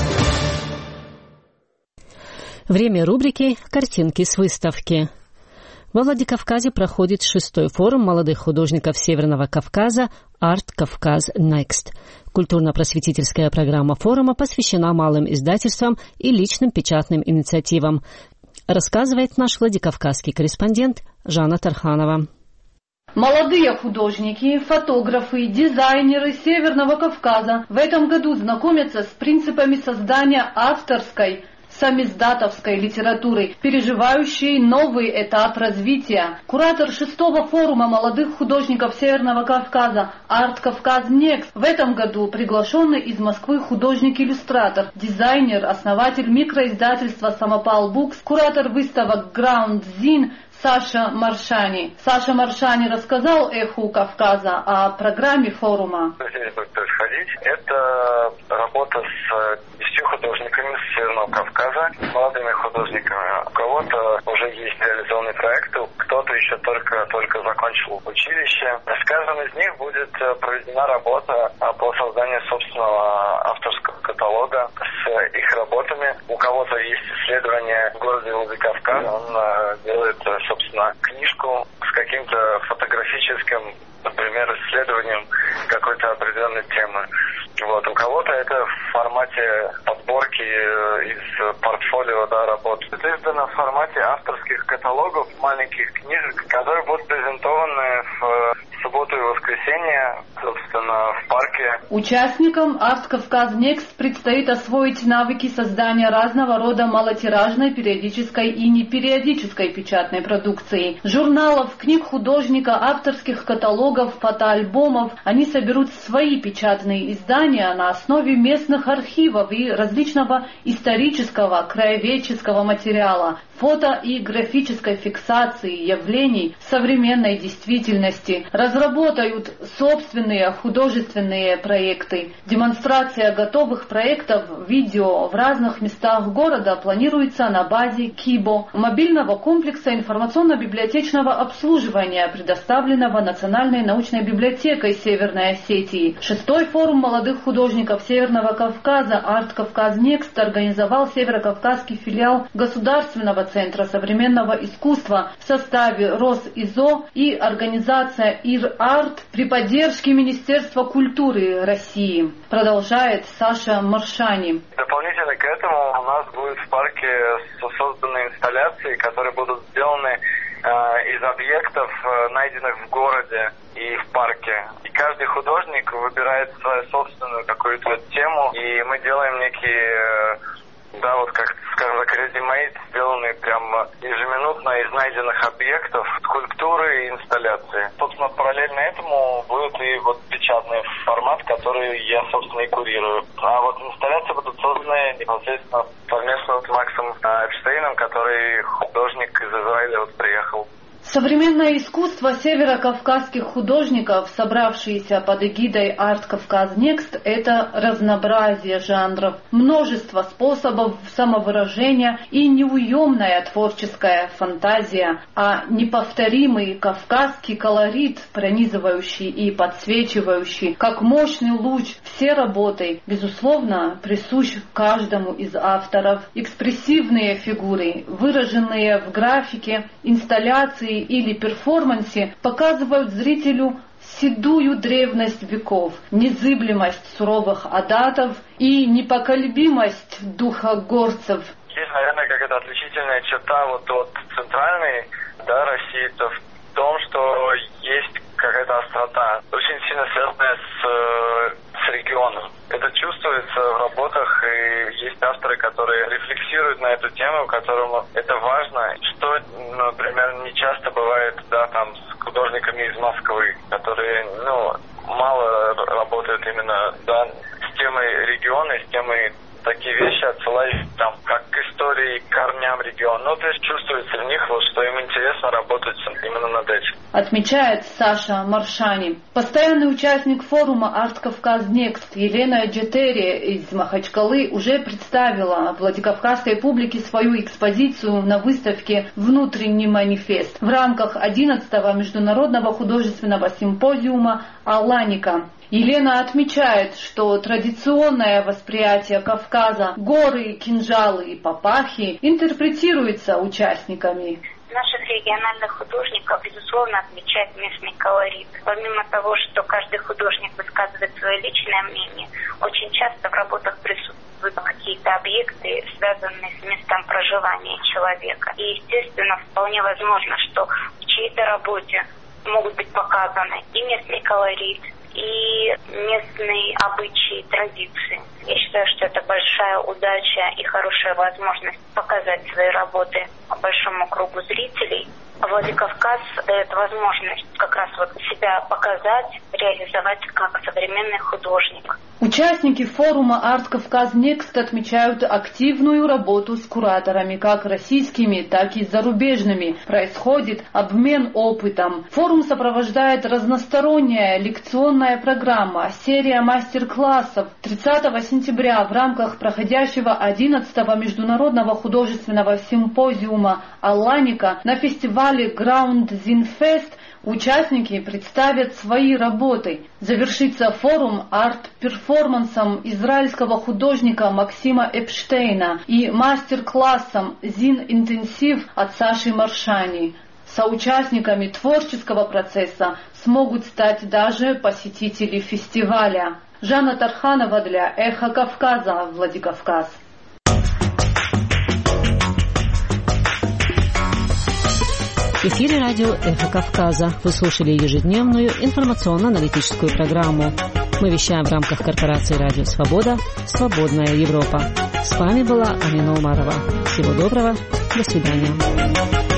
Время рубрики «Картинки с выставки». Во Владикавказе проходит 6-й форум молодых художников Северного Кавказа «Арт Кавказ Next». Культурно-просветительская программа форума посвящена малым издательствам и личным печатным инициативам, рассказывает наш владикавказский корреспондент Жанна Тарханова. Молодые художники, фотографы, дизайнеры Северного Кавказа в этом году знакомятся с принципами создания авторской, самиздатовской литературы, переживающей новый этап развития. Куратор 6-го форума молодых художников Северного Кавказа «Арт Кавказ Next» в этом году приглашенный из Москвы художник-иллюстратор, дизайнер, основатель микроиздательства «Самопал Букс», куратор выставок «Ground Zine» Саша Маршани. Саша Маршани рассказал «Эху Кавказа» о программе форума. Что здесь будет происходить? Это работа с 10 художниками с Северного Кавказа, молодыми художниками. У кого-то уже есть реализованные проекты, кто-то еще только закончил училище. С каждым из них будет проведена работа по созданию собственного авторского каталога с их работами. У кого-то есть исследование в городе Владикавказ. Он делает, собственно, книжку с каким-то фотографическим, например, исследованием какой-то определенной темы. Вот. У кого-то это в формате подборки из портфолио, работ. Это издано в формате авторских каталогов, маленьких книжек, которые будут презентованы в субботу и воскресенье, собственно, в парке. Участникам Арт Кавказ Next предстоит освоить навыки создания разного рода малотиражной, периодической и непериодической печатной продукции. Журналов, книг художника, авторских каталогов, фотоальбомов. Они соберут свои печатные издания на основе местных архивов и различного исторического, краеведческого материала, фото и графической фиксации явлений современной действительности. Разработают собственные художественные проекты. Демонстрация готовых проектов видео в разных местах города планируется на базе КИБО, мобильного комплекса информационно-библиотечного обслуживания, предоставленного Национальной научной библиотекой Северной Осетии. 6-й форум молодых художников Северного Кавказа «Арт Кавказ Next» организовал северокавказский филиал Государственного центра современного искусства в составе РосИЗО и организация ИР-Арт при поддержке Министерства культуры России. Продолжает Саша Маршани. Дополнительно к этому у нас будет в парке созданы инсталляции, которые будут сделаны из объектов, найденных в городе и в парке. И каждый художник выбирает свою собственную какую-то тему, и мы делаем некие, как скажем так, ready-made, сделанные прямо ежеминутно из найденных объектов, скульптуры и инсталляции. Собственно, параллельно этому будет и печатный формат, который я, собственно, и курирую. А инсталляции будут созданы непосредственно совместно с Максом Эпштейном, который художник из Израиля приехал. Современное искусство северокавказских художников, собравшиеся под эгидой Арт Кавказ Next, это разнообразие жанров, множество способов самовыражения и неуемная творческая фантазия, а неповторимый кавказский колорит, пронизывающий и подсвечивающий, как мощный луч все работы, безусловно, присущ каждому из авторов. Экспрессивные фигуры, выраженные в графике, инсталляции или перформансе, показывают зрителю седую древность веков, незыблемость суровых адатов и непоколебимость духа горцев. Есть, наверное, какая-то отличительная черта от центральной России, это в том, что есть какая-то острота, очень сильно связанная с регионом. Это чувствуется в работах, и есть авторы, которые рефлексируют на эту тему, которым это важно, что, например, не часто бывает, с художниками из Москвы, которые, мало работают именно, с темой региона, с темой такие вещи отсылающие как к истории, к корням региона. То есть чувствуется в них, что им интересно работать именно над этим. Отмечает Саша Маршани. Постоянный участник форума Арт Кавказ Next Елена Джетери из Махачкалы уже представила Владикавказской публике свою экспозицию на выставке «Внутренний манифест» в рамках 11-го международного художественного симпозиума «Аланика». Елена отмечает, что традиционное восприятие Кавказа, горы, кинжалы и папахи интерпретируется участниками. Наших региональных художников, безусловно, отмечает местный колорит. Помимо того, что каждый художник высказывает свое личное мнение, очень часто в работах присутствуют какие-то объекты, связанные с местом проживания человека. И, естественно, вполне возможно, что в чьей-то работе могут быть показаны и местный колорит, и местные обычаи, традиции. Я считаю, что это большая удача и хорошая возможность показать свои работы большому кругу зрителей. Владикавказ дает возможность как раз вот себя показать, реализовать как современный художник. Участники форума Art Кавказ Next отмечают активную работу с кураторами, как российскими, так и зарубежными. Происходит обмен опытом. Форум сопровождает разносторонняя лекционная программа, серия мастер-классов. 30 сентября в рамках проходящего 11-го международного художественного симпозиума «Алланика» на фестивале Ground Zin Fest участники представят свои работы. Завершится форум арт-перформансом израильского художника Максима Эпштейна и мастер-классом «Зин Интенсив» от Саши Маршани. Соучастниками творческого процесса смогут стать даже посетители фестиваля. Жанна Тарханова для «Эхо Кавказа», Владикавказ. В эфире радио «Эхо Кавказа». Вы слушали ежедневную информационно-аналитическую программу. Мы вещаем в рамках корпорации «Радио Свобода», «Свободная Европа». С вами была Амина Умарова. Всего доброго. До свидания.